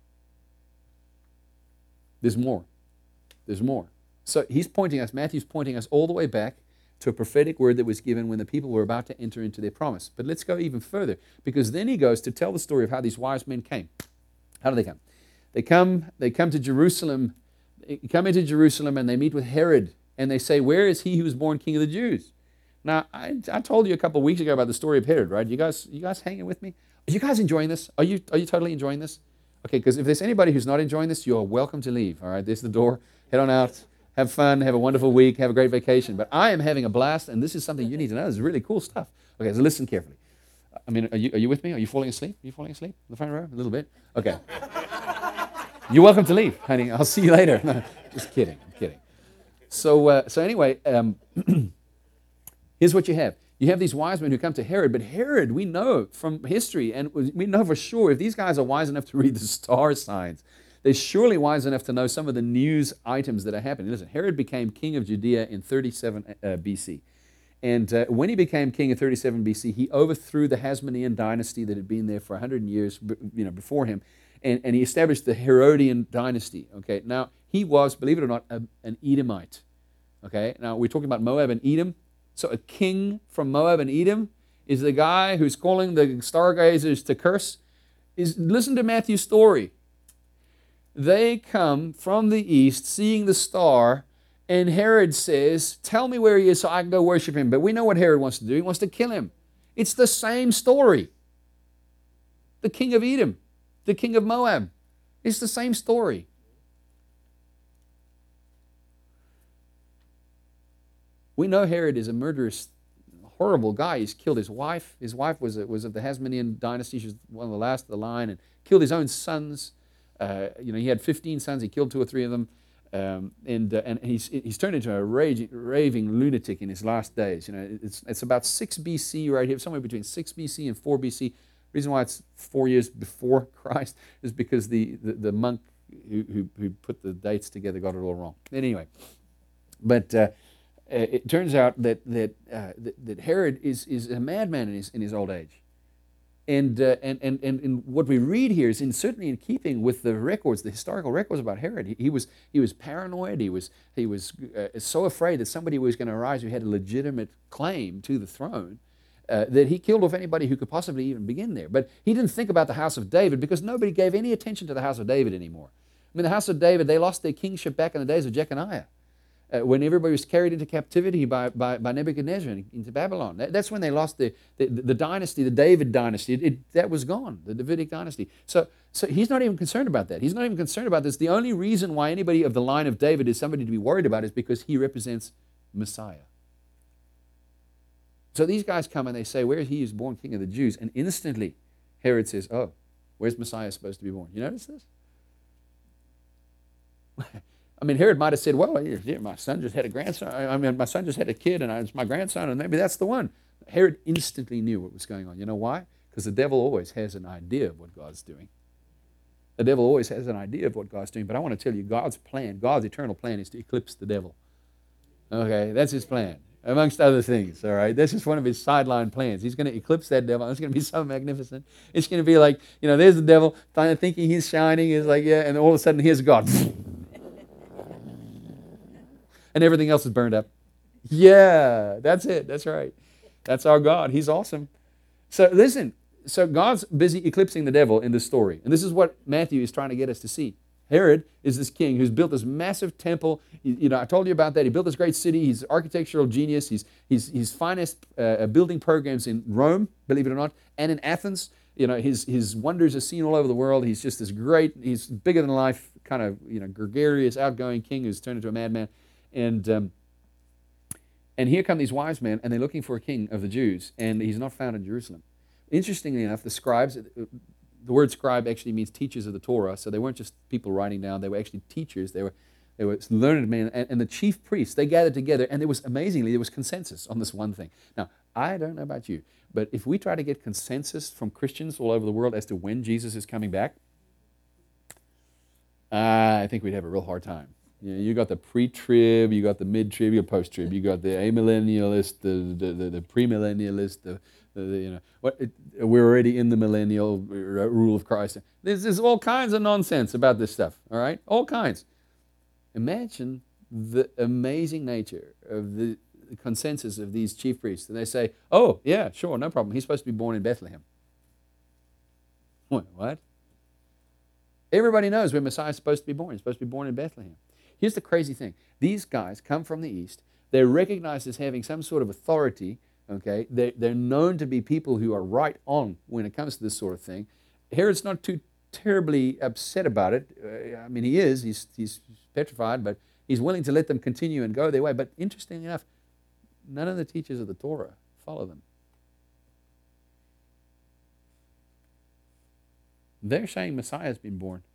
There's more. There's more. So Matthew's pointing us all the way back to a prophetic word that was given when the people were about to enter into their promise. But let's go even further, because then he goes to tell the story of how these wise men came. How do they come? They come to Jerusalem. Come into Jerusalem, and they meet with Herod, and they say, where is he who was born king of the Jews? Now, I told you a couple of weeks ago about the story of Herod, right? You guys hanging with me? Are you guys enjoying this? Are you totally enjoying this? Okay, because if there's anybody who's not enjoying this, you're welcome to leave, all right? There's the door. Head on out. Have fun. Have a wonderful week. Have a great vacation. But I am having a blast, and this is something you need to know. This is really cool stuff. Okay, so listen carefully. I mean, are you with me? Are you falling asleep? Are you falling asleep in the front row? A little bit? Okay. You're welcome to leave, honey. I'll see you later. No, just kidding. I'm kidding. So anyway, here's what you have. You have these wise men who come to Herod, but Herod, we know from history, and we know for sure, if these guys are wise enough to read the star signs, they're surely wise enough to know some of the news items that are happening. Listen, Herod became king of Judea in 37 BC. And when he became king in 37 BC, he overthrew the Hasmonean dynasty that had been there for 100 years before him. And he established the Herodian dynasty. Okay, now he was, believe it or not, an Edomite. Okay, now we're talking about Moab and Edom. So a king from Moab and Edom is the guy who's calling the stargazers to curse. Listen to Matthew's story. They come from the east, seeing the star, and Herod says, "Tell me where he is so I can go worship him." But we know what Herod wants to do. He wants to kill him. It's the same story. The king of Edom. The king of Moab. It's the same story. We know Herod is a murderous, horrible guy. He's killed his wife. His wife was of the Hasmonean dynasty. She was one of the last of the line, and killed his own sons. He had 15 sons. He killed 2 or 3 of them, and he's turned into a raving lunatic in his last days. It's about 6 BC right here, somewhere between 6 BC and 4 BC. The reason why it's 4 years before Christ is because the monk who put the dates together got it all wrong. Anyway, but it turns out that Herod is a madman in his old age, and what we read here is certainly in keeping with the records, the historical records about Herod. He was paranoid. He was so afraid that somebody was going to arise who had a legitimate claim to the throne. That he killed off anybody who could possibly even begin there. But he didn't think about the house of David because nobody gave any attention to the house of David anymore. I mean, the house of David, they lost their kingship back in the days of Jeconiah. when everybody was carried into captivity by Nebuchadnezzar into Babylon. That's when they lost the dynasty, the David dynasty. That was gone, the Davidic dynasty. So he's not even concerned about that. He's not even concerned about this. The only reason why anybody of the line of David is somebody to be worried about is because he represents Messiah. So these guys come and they say, where he is born King of the Jews? And instantly Herod says, oh, where's Messiah supposed to be born? You notice this? I mean, Herod might have said, well, yeah, my son just had a grandson. I mean, my son just had a kid, and it's my grandson, and maybe that's the one. Herod instantly knew what was going on. You know why? Because the devil always has an idea of what God's doing. The devil always has an idea of what God's doing. But I want to tell you, God's plan, God's eternal plan is to eclipse the devil. Okay, that's his plan, amongst other things, all right? This is one of his sideline plans. He's going to eclipse that devil. It's going to be so magnificent. It's going to be like, there's the devil thinking he's shining. He's like, yeah, and all of a sudden, here's God. And everything else is burned up. Yeah, that's it. That's right. That's our God. He's awesome. So listen, God's busy eclipsing the devil in this story. And this is what Matthew is trying to get us to see. Herod is this king who's built this massive temple. I told you about that. He built this great city. He's an architectural genius. He's financed building programs in Rome, believe it or not, and in Athens. His wonders are seen all over the world. He's just this great, he's bigger than life, kind of, gregarious, outgoing king who's turned into a madman. And here come these wise men, and they're looking for a king of the Jews, and he's not found in Jerusalem. Interestingly enough, the scribes, the word scribe actually means teachers of the Torah, so they weren't just people writing down, they were actually teachers, they were learned men, and the chief priests, they gathered together, and there was consensus on this one thing. Now, I don't know about you, but if we try to get consensus from Christians all over the world as to when Jesus is coming back, I think we'd have a real hard time. You got the pre-trib, you got the mid-trib, you got post-trib, you got the amillennialist, the premillennialist, we're already in the millennial rule of Christ. There's all kinds of nonsense about this stuff, all right? All kinds. Imagine the amazing nature of the consensus of these chief priests. And they say, oh, yeah, sure, no problem. He's supposed to be born in Bethlehem. What? Everybody knows where Messiah is supposed to be born. He's supposed to be born in Bethlehem. Here's the crazy thing. These guys come from the East. They're recognized as having some sort of authority. Okay, they're known to be people who are right on when it comes to this sort of thing. Herod's not too terribly upset about it. I mean, he is. He's petrified, but he's willing to let them continue and go their way. But interestingly enough, none of the teachers of the Torah follow them. They're saying Messiah has been born.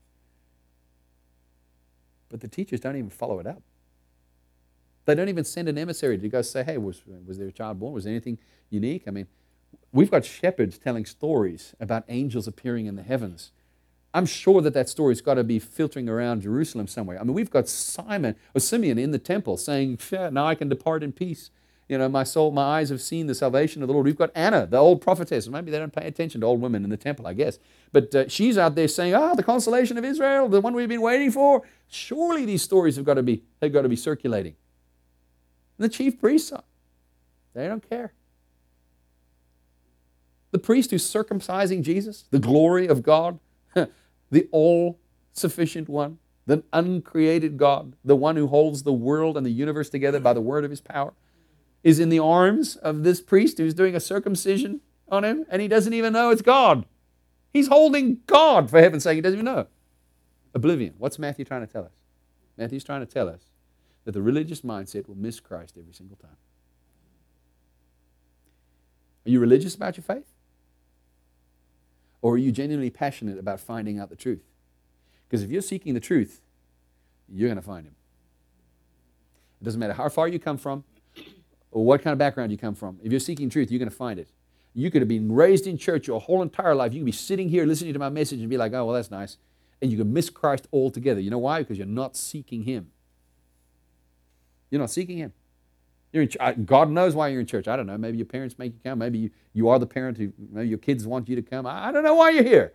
But the teachers don't even follow it up. They don't even send an emissary to go say, hey, was there a child born? Was there anything unique? I mean, we've got shepherds telling stories about angels appearing in the heavens. I'm sure that story's got to be filtering around Jerusalem somewhere. I mean, we've got Simeon in the temple saying, now I can depart in peace. My eyes have seen the salvation of the Lord. We've got Anna, the old prophetess. Maybe they don't pay attention to old women in the temple, I guess. But she's out there saying, the consolation of Israel, the one we've been waiting for. Surely these stories have got to be circulating. And the chief priests, they don't care. The priest who's circumcising Jesus, the glory of God, the all-sufficient one, the uncreated God, the one who holds the world and the universe together by the word of his power, is in the arms of this priest who's doing a circumcision on him, and he doesn't even know it's God. He's holding God, for heaven's sake. He doesn't even know. Oblivion. What's Matthew trying to tell us? Matthew's trying to tell us that the religious mindset will miss Christ every single time. Are you religious about your faith? Or are you genuinely passionate about finding out the truth? Because if you're seeking the truth, you're going to find him. It doesn't matter how far you come from or what kind of background you come from. If you're seeking truth, you're going to find it. You could have been raised in church your whole entire life. You can be sitting here listening to my message and be like, oh, well, that's nice. And you can miss Christ altogether. You know why? Because you're not seeking him. You're not seeking him. You're in God knows why you're in church. I don't know. Maybe your parents make you come. Maybe you are the parent who, maybe your kids want you to come. I don't know why you're here.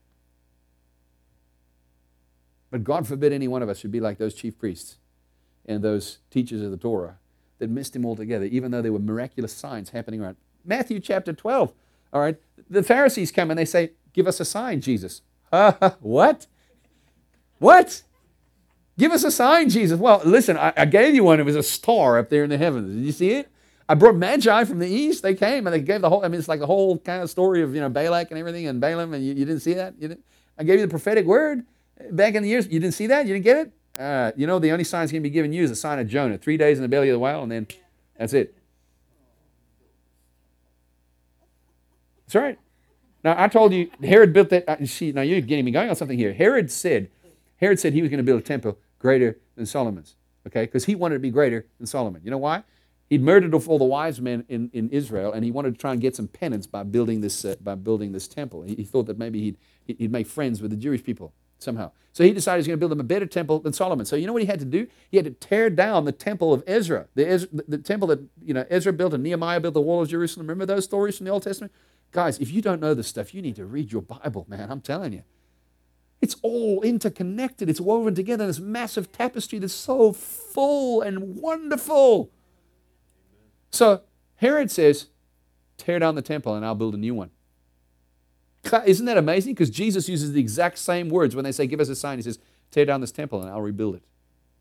But God forbid any one of us should be like those chief priests and those teachers of the Torah that missed him altogether, even though there were miraculous signs happening around. Matthew chapter 12, all right? The Pharisees come and they say, give us a sign, Jesus. What? What? Give us a sign, Jesus. Well, listen, I gave you one. It was a star up there in the heavens. Did you see it? I brought magi from the east. They came and they gave the whole, I mean, it's like the whole kind of story of, Balak and everything and Balaam, and you didn't see that? I gave you the prophetic word back in the years. You didn't see that? You didn't get it? The only sign that's going to be given you is the sign of Jonah. 3 days in the belly of the whale, and then that's it. That's right. Now, I told you, Herod built that. Now you're getting me going on something here. Herod said he was going to build a temple greater than Solomon's, okay? Because he wanted to be greater than Solomon. You know why? He'd murdered all the wise men in Israel, and he wanted to try and get some penance by building this temple. He thought that maybe he'd make friends with the Jewish people somehow. So he decided he was going to build them a better temple than Solomon. So you know what he had to do? He had to tear down the temple of Ezra, the temple that Ezra built and Nehemiah built the wall of Jerusalem. Remember those stories from the Old Testament? Guys, if you don't know this stuff, you need to read your Bible, man. I'm telling you. It's all interconnected. It's woven together in this massive tapestry that's so full and wonderful. So Herod says, tear down the temple and I'll build a new one. Isn't that amazing? Because Jesus uses the exact same words when they say, give us a sign. He says, tear down this temple and I'll rebuild it.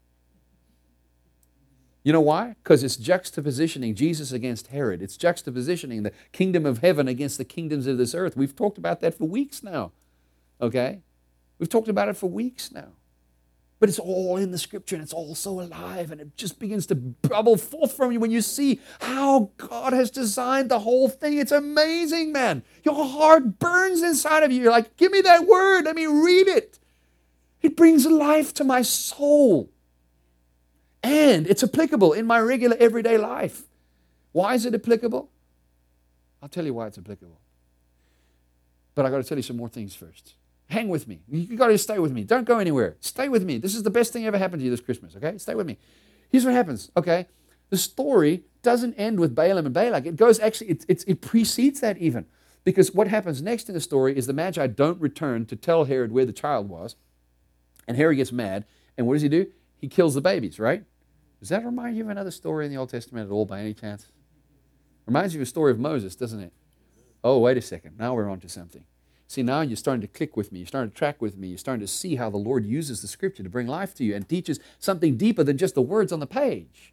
You know why? Because it's juxtapositioning Jesus against Herod. It's juxtapositioning the kingdom of heaven against the kingdoms of this earth. We've talked about that for weeks now. Okay? We've talked about it for weeks now. But it's all in the Scripture, and it's all so alive, and it just begins to bubble forth from you when you see how God has designed the whole thing. It's amazing, man. Your heart burns inside of you. You're like, give me that word. Let me read it. It brings life to my soul. And it's applicable in my regular everyday life. Why is it applicable? I'll tell you why it's applicable. But I've got to tell you some more things first. Hang with me. You've got to stay with me. Don't go anywhere. Stay with me. This is the best thing ever happened to you this Christmas, okay? Stay with me. Here's what happens, okay? The story doesn't end with Balaam and Balak. It goes actually, it precedes that even. Because what happens next in the story is the Magi don't return to tell Herod where the child was. And Herod gets mad. And what does he do? He kills the babies, right? Does that remind you of another story in the Old Testament at all by any chance? Reminds you of the story of Moses, doesn't it? Oh, wait a second. Now we're on to something. See, now you're starting to click with me. You're starting to track with me. You're starting to see how the Lord uses the Scripture to bring life to you and teaches something deeper than just the words on the page.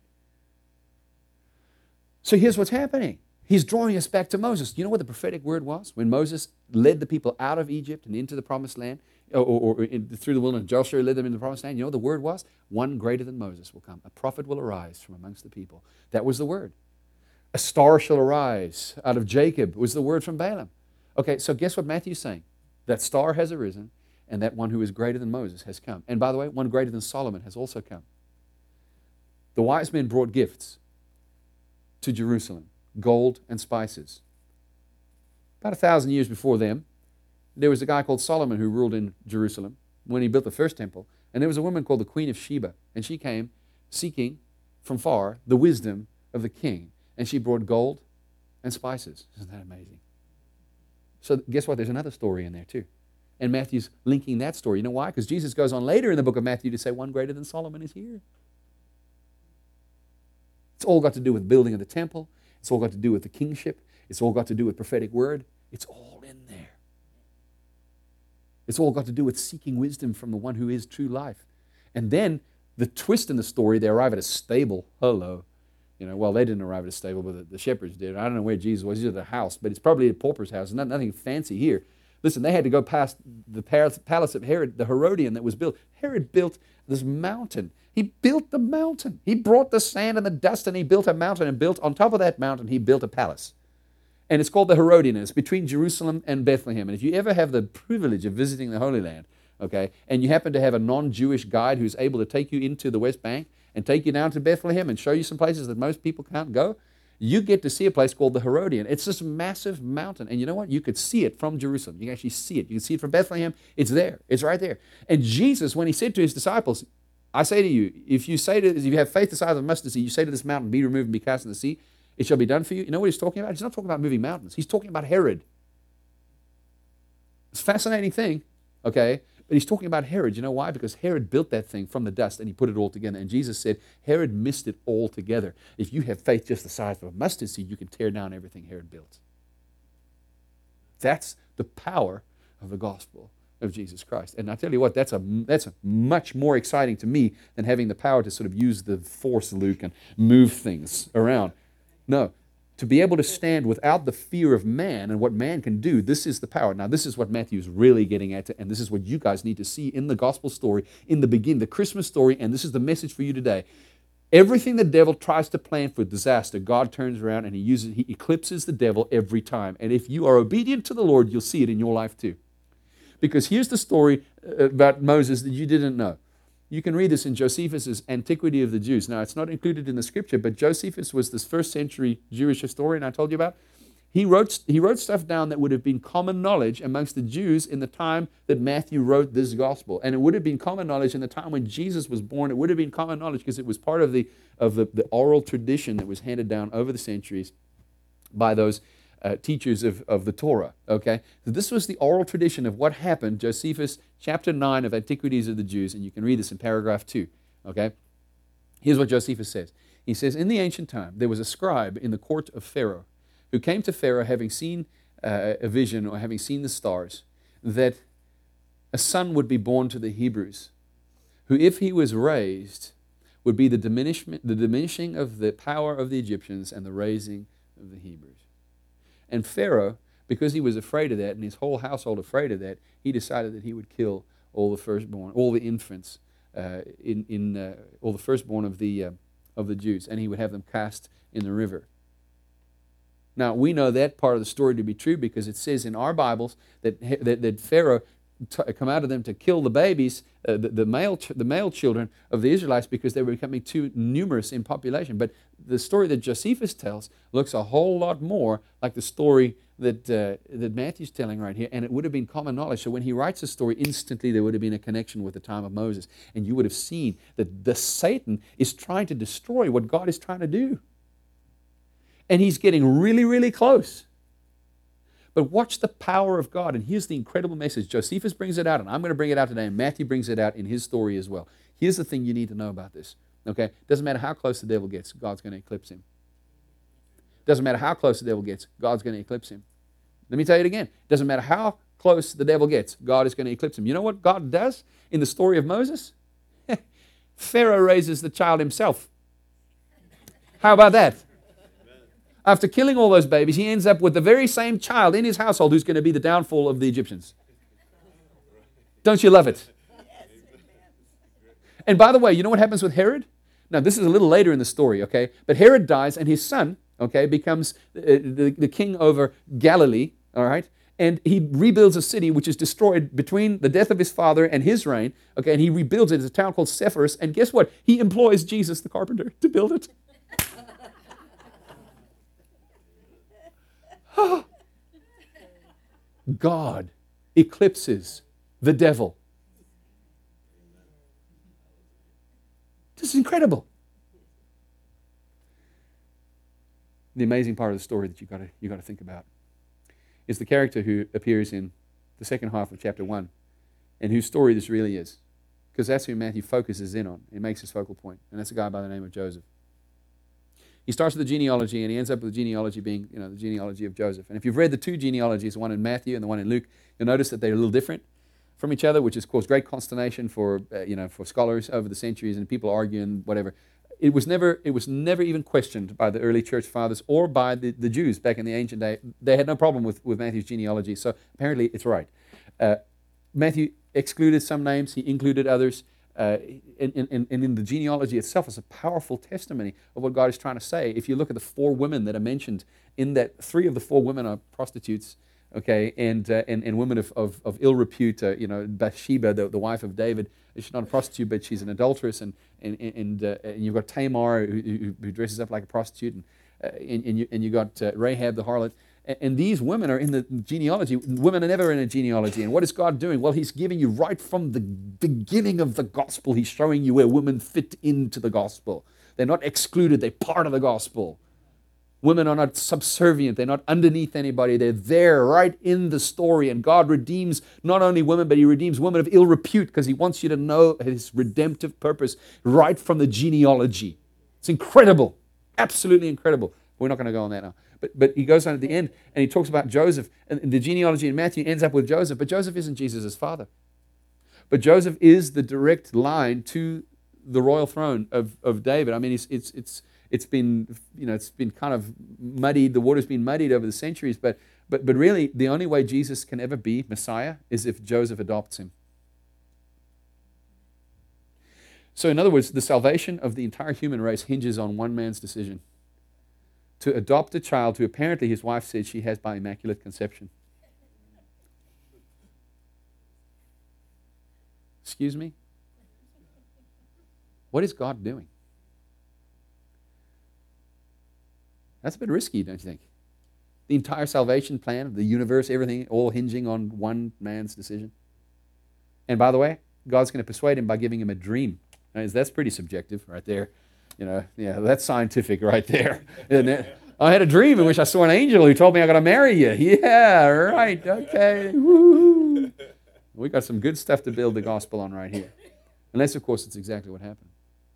So here's what's happening. He's drawing us back to Moses. You know what the prophetic word was? When Moses led the people out of Egypt and into the promised land, or through the wilderness, Joshua led them into the promised land. You know what the word was? One greater than Moses will come. A prophet will arise from amongst the people. That was the word. A star shall arise out of Jacob was the word from Balaam. Okay, so guess what Matthew's saying? That star has arisen, and that one who is greater than Moses has come. And by the way, one greater than Solomon has also come. The wise men brought gifts to Jerusalem, gold and spices. About 1,000 years before them, there was a guy called Solomon who ruled in Jerusalem when he built the first temple. And there was a woman called the Queen of Sheba, and she came seeking from far the wisdom of the king. And she brought gold and spices. Isn't that amazing? So guess what? There's another story in there too. And Matthew's linking that story. You know why? Because Jesus goes on later in the book of Matthew to say one greater than Solomon is here. It's all got to do with building of the temple. It's all got to do with the kingship. It's all got to do with prophetic word. It's all in there. It's all got to do with seeking wisdom from the one who is true life. And then the twist in the story, they arrive at a stable. Hello. Well, they didn't arrive at a stable, but the shepherds did. I don't know where Jesus was. He's at a house, but it's probably a pauper's house. Nothing fancy here. Listen, they had to go past the palace of Herod, the Herodian that was built. Herod built this mountain. He built the mountain. He brought the sand and the dust, and he built a mountain, and built on top of that mountain, he built a palace. And it's called the Herodian, and it's between Jerusalem and Bethlehem. And if you ever have the privilege of visiting the Holy Land, okay, and you happen to have a non-Jewish guide who's able to take you into the West Bank and take you down to Bethlehem and show you some places that most people can't go, you get to see a place called the Herodian. It's this massive mountain. And you know what? You could see it from Jerusalem. You can actually see it. You can see it from Bethlehem. It's there. It's right there. And Jesus, when he said to his disciples, I say to you, if you have faith the size of a mustard seed, you say to this mountain, be removed and be cast in the sea, it shall be done for you. You know what he's talking about? He's not talking about moving mountains. He's talking about Herod. It's a fascinating thing, okay? But he's talking about Herod. You know why? Because Herod built that thing from the dust and he put it all together. And Jesus said, Herod missed it all together. If you have faith just the size of a mustard seed, you can tear down everything Herod built. That's the power of the gospel of Jesus Christ. And I tell you what, that's much more exciting to me than having the power to sort of use the force, Luke, and move things around. No, to be able to stand without the fear of man and what man can do, this is the power. Now, this is what Matthew's really getting at, and this is what you guys need to see in the gospel story, in the beginning, the Christmas story, and this is the message for you today. Everything the devil tries to plan for disaster, God turns around and he eclipses the devil every time. And if you are obedient to the Lord, you'll see it in your life too. Because here's the story about Moses that you didn't know. You can read this in Josephus' Antiquity of the Jews. Now, it's not included in the scripture, but Josephus was this first century Jewish historian I told you about. He wrote stuff down that would have been common knowledge amongst the Jews in the time that Matthew wrote this gospel. And it would have been common knowledge in the time when Jesus was born. It would have been common knowledge because it was part of the oral tradition that was handed down over the centuries by those teachers of the Torah, okay? So this was the oral tradition of what happened, Josephus chapter 9 of Antiquities of the Jews, and you can read this in paragraph 2, okay? Here's what Josephus says. He says, in the ancient time, there was a scribe in the court of Pharaoh who came to Pharaoh having seen a vision or having seen the stars, that a son would be born to the Hebrews, who if he was raised, would be the diminishing of the power of the Egyptians and the raising of the Hebrews. And Pharaoh, because he was afraid of that, and his whole household afraid of that, he decided that he would kill all the firstborn, all the infants, all the firstborn of the Jews, and he would have them cast in the river. Now we know that part of the story to be true because it says in our Bibles that Pharaoh come out of them to kill the babies, the male children of the Israelites because they were becoming too numerous in population. But the story that Josephus tells looks a whole lot more like the story that Matthew's telling right here, and it would have been common knowledge. So when he writes a story, instantly there would have been a connection with the time of Moses, and you would have seen that the Satan is trying to destroy what God is trying to do. And he's getting really, really close. But watch the power of God. And here's the incredible message. Josephus brings it out, and I'm going to bring it out today, and Matthew brings it out in his story as well. Here's the thing you need to know about this. Okay? Doesn't matter how close the devil gets, God's going to eclipse him. Doesn't matter how close the devil gets, God's going to eclipse him. Let me tell you it again. Doesn't matter how close the devil gets, God is going to eclipse him. You know what God does in the story of Moses? Pharaoh raises the child himself. How about that? After killing all those babies, he ends up with the very same child in his household who's going to be the downfall of the Egyptians. Don't you love it? And by the way, you know what happens with Herod? Now, this is a little later in the story, okay? But Herod dies, and his son, okay, becomes the king over Galilee, all right? And he rebuilds a city which is destroyed between the death of his father and his reign, okay? And he rebuilds it as a town called Sepphoris. And guess what? He employs Jesus, the carpenter, to build it. God eclipses the devil. This is incredible. The amazing part of the story that you got to think about is the character who appears in the second half of chapter 1 and whose story this really is. Because that's who Matthew focuses in on. He makes his focal point. And that's a guy by the name of Joseph. He starts with the genealogy, and he ends up with the genealogy being, the genealogy of Joseph. And if you've read the two genealogies, the one in Matthew and the one in Luke, you'll notice that they're a little different from each other, which has caused great consternation for scholars over the centuries and people arguing whatever. It was never even questioned by the early church fathers or by the Jews back in the ancient day. They had no problem with Matthew's genealogy, so apparently it's right. Matthew excluded some names, he included others. And in the genealogy itself is a powerful testimony of what God is trying to say. If you look at the 4 women that are mentioned in that, 3 of the 4 women are prostitutes, okay, and women of ill repute. Bathsheba, the wife of David, she's not a prostitute, but she's an adulteress, and you've got Tamar who dresses up like a prostitute, and you got Rahab the harlot. And these women are in the genealogy. Women are never in a genealogy. And what is God doing? Well, he's giving you right from the beginning of the gospel, he's showing you where women fit into the gospel. They're not excluded. They're part of the gospel. Women are not subservient. They're not underneath anybody. They're there right in the story. And God redeems not only women, but he redeems women of ill repute because he wants you to know his redemptive purpose right from the genealogy. It's incredible. Absolutely incredible. We're not going to go on that now. But he goes on at the end, and he talks about Joseph, and the genealogy in Matthew ends up with Joseph, but Joseph isn't Jesus' father. But Joseph is the direct line to the royal throne of David. I mean, it's been kind of muddied. The water's been muddied over the centuries, but really, the only way Jesus can ever be Messiah is if Joseph adopts him. So in other words, the salvation of the entire human race hinges on one man's decision to adopt a child who apparently his wife said she has by immaculate conception. Excuse me? What is God doing? That's a bit risky, don't you think? The entire salvation plan of the universe, everything, all hinging on one man's decision. And by the way, God's going to persuade him by giving him a dream. That's pretty subjective right there. That's scientific right there, isn't it? I had a dream in which I saw an angel who told me I got to marry you. Yeah, right, okay. Woo-hoo. We got some good stuff to build the gospel on right here. Unless, of course, it's exactly what happened.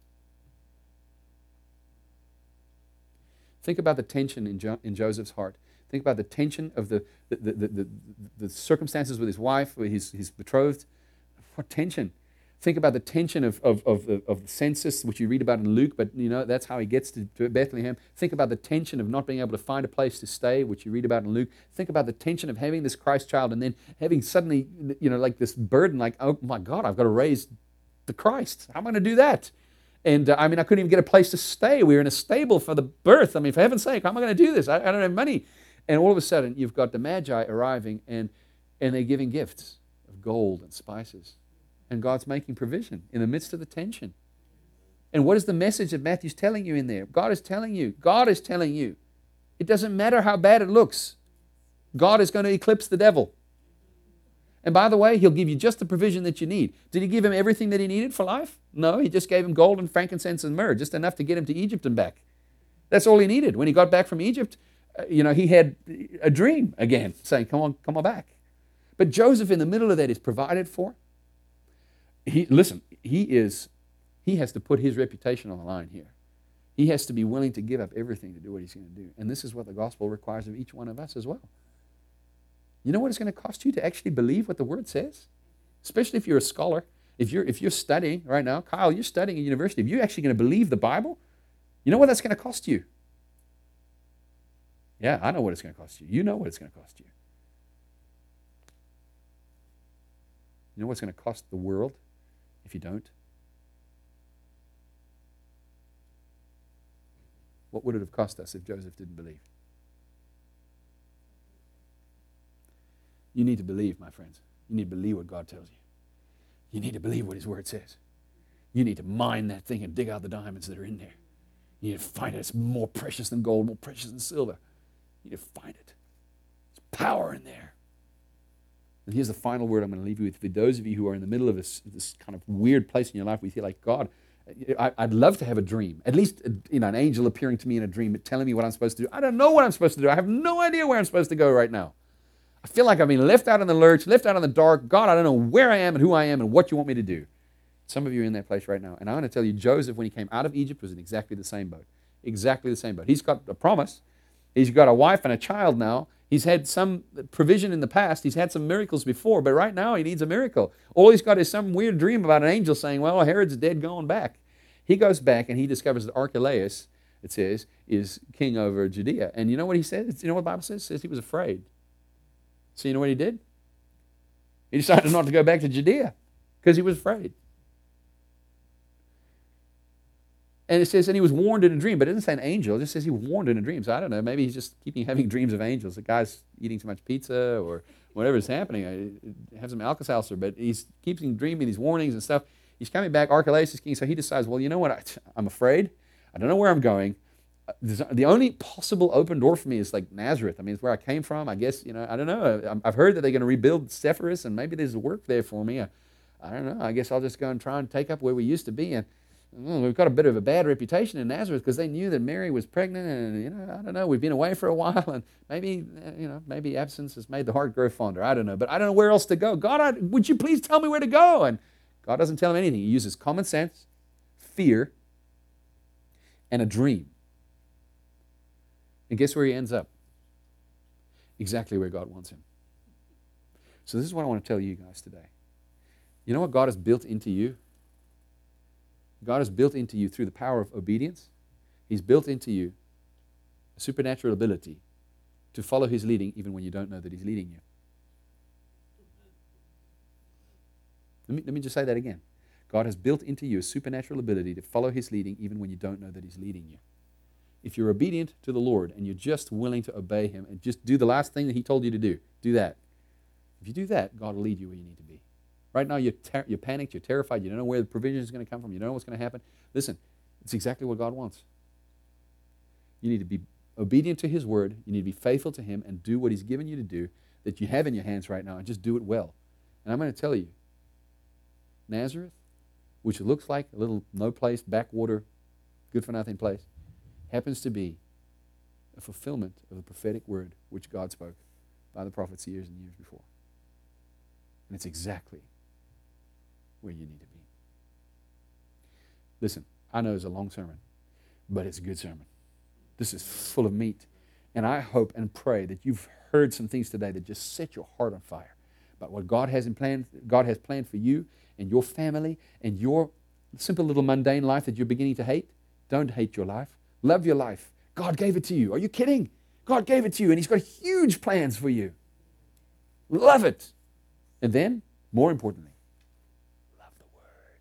Think about the tension in Joseph's heart. Think about the tension of the circumstances with his wife, with his betrothed. What tension? Think about the tension of the census, which you read about in Luke, but that's how he gets to Bethlehem. Think about the tension of not being able to find a place to stay, which you read about in Luke. Think about the tension of having this Christ child and then having suddenly, like this burden, like, oh my God, I've got to raise the Christ. How am I going to do that? And I couldn't even get a place to stay. We were in a stable for the birth. For heaven's sake, how am I going to do this? I don't have money. And all of a sudden, you've got the Magi arriving, and they're giving gifts of gold and spices. And God's making provision in the midst of the tension. And what is the message that Matthew's telling you in there? God is telling you. It doesn't matter how bad it looks. God is going to eclipse the devil. And by the way, he'll give you just the provision that you need. Did he give him everything that he needed for life? No, he just gave him gold and frankincense and myrrh, just enough to get him to Egypt and back. That's all he needed. When he got back from Egypt, he had a dream again, saying, come on back. But Joseph, in the middle of that, is provided for. He has to put his reputation on the line here. He has to be willing to give up everything to do what he's going to do. And this is what the gospel requires of each one of us as well. You know what it's going to cost you to actually believe what the Word says? Especially if you're a scholar. If you're studying right now, Kyle, you're studying at university. If you're actually going to believe the Bible, you know what that's going to cost you? Yeah, I know what it's going to cost you. You know what it's going to cost you. You know what's going to cost the world if you don't? What would it have cost us if Joseph didn't believe? You need to believe, my friends. You need to believe what God tells you. You need to believe what His Word says. You need to mine that thing and dig out the diamonds that are in there. You need to find it. It's more precious than gold, more precious than silver. You need to find it. There's power in there. And here's the final word I'm going to leave you with. For those of you who are in the middle of this kind of weird place in your life where you feel like, God, I'd love to have a dream. At least an angel appearing to me in a dream telling me what I'm supposed to do. I don't know what I'm supposed to do. I have no idea where I'm supposed to go right now. I feel like I've been left out in the lurch, left out in the dark. God, I don't know where I am and who I am and what you want me to do. Some of you are in that place right now. And I want to tell you, Joseph, when he came out of Egypt, was in exactly the same boat. Exactly the same boat. He's got a promise. He's got a wife and a child now. He's had some provision in the past. He's had some miracles before, but right now he needs a miracle. All he's got is some weird dream about an angel saying, well, Herod's dead, going back. He goes back and he discovers that Archelaus, it says, is king over Judea. And you know what he says? You know what the Bible says? It says he was afraid. So you know what he did? He decided not to go back to Judea because he was afraid. And it says, and he was warned in a dream, but it doesn't say an angel. It just says he was warned in a dream. So I don't know, maybe he's just having dreams of angels. The guy's eating too much pizza or whatever is happening. Have some Alka-Seltzer, but he keeps dreaming these warnings and stuff. He's coming back, Archelaus is king, so he decides, well, you know what, I'm afraid. I don't know where I'm going. The only possible open door for me is like Nazareth. I mean, it's where I came from. I guess, I don't know. I've heard that they're going to rebuild Sepphoris, and maybe there's work there for me. I don't know. I guess I'll just go and try and take up where we used to be. And we've got a bit of a bad reputation in Nazareth because they knew that Mary was pregnant, and I don't know. We've been away for a while, and maybe absence has made the heart grow fonder. I don't know, but I don't know where else to go. God, would you please tell me where to go? And God doesn't tell him anything. He uses common sense, fear, and a dream. And guess where he ends up? Exactly where God wants him. So this is what I want to tell you guys today. You know what God has built into you? God has built into you through the power of obedience. He's built into you a supernatural ability to follow his leading even when you don't know that he's leading you. Let me just say that again. God has built into you a supernatural ability to follow his leading even when you don't know that he's leading you. If you're obedient to the Lord and you're just willing to obey him and just do the last thing that he told you to do that. If you do that, God will lead you where you need to be. Right now you're panicked, you're terrified, you don't know where the provision is going to come from, you don't know what's going to happen. Listen, it's exactly what God wants. You need to be obedient to his word, you need to be faithful to him and do what he's given you to do that you have in your hands right now and just do it well. And I'm going to tell you, Nazareth, which looks like a little no place, backwater, good-for-nothing place, happens to be a fulfillment of the prophetic word which God spoke by the prophets years and years before. And it's exactly where you need to be. Listen, I know it's a long sermon, but it's a good sermon. This is full of meat. And I hope and pray that you've heard some things today that just set your heart on fire about what God has planned for you and your family and your simple little mundane life that you're beginning to hate. Don't hate your life. Love your life. God gave it to you. Are you kidding? God gave it to you, and he's got huge plans for you. Love it. And then, more importantly, love the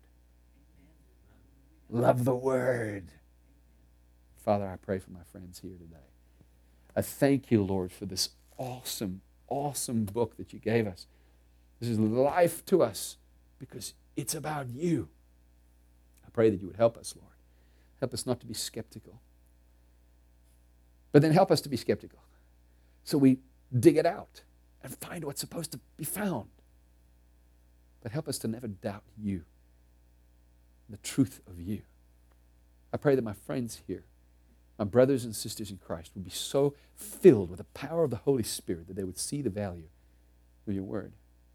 Word. Love the Word. Father, I pray for my friends here today. I thank you, Lord, for this awesome, awesome book that you gave us. This is life to us because it's about you. I pray that you would help us, Lord. Help us not to be skeptical. But then help us to be skeptical so we dig it out and find what's supposed to be found. But help us to never doubt you, the truth of you. I pray that my friends here, my brothers and sisters in Christ, would be so filled with the power of the Holy Spirit that they would see the value of your word.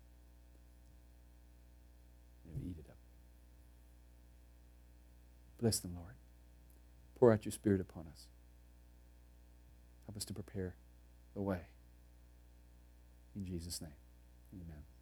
They would eat it up. Bless them, Lord. Pour out your Spirit upon us. Help us to prepare the way. In Jesus' name, amen.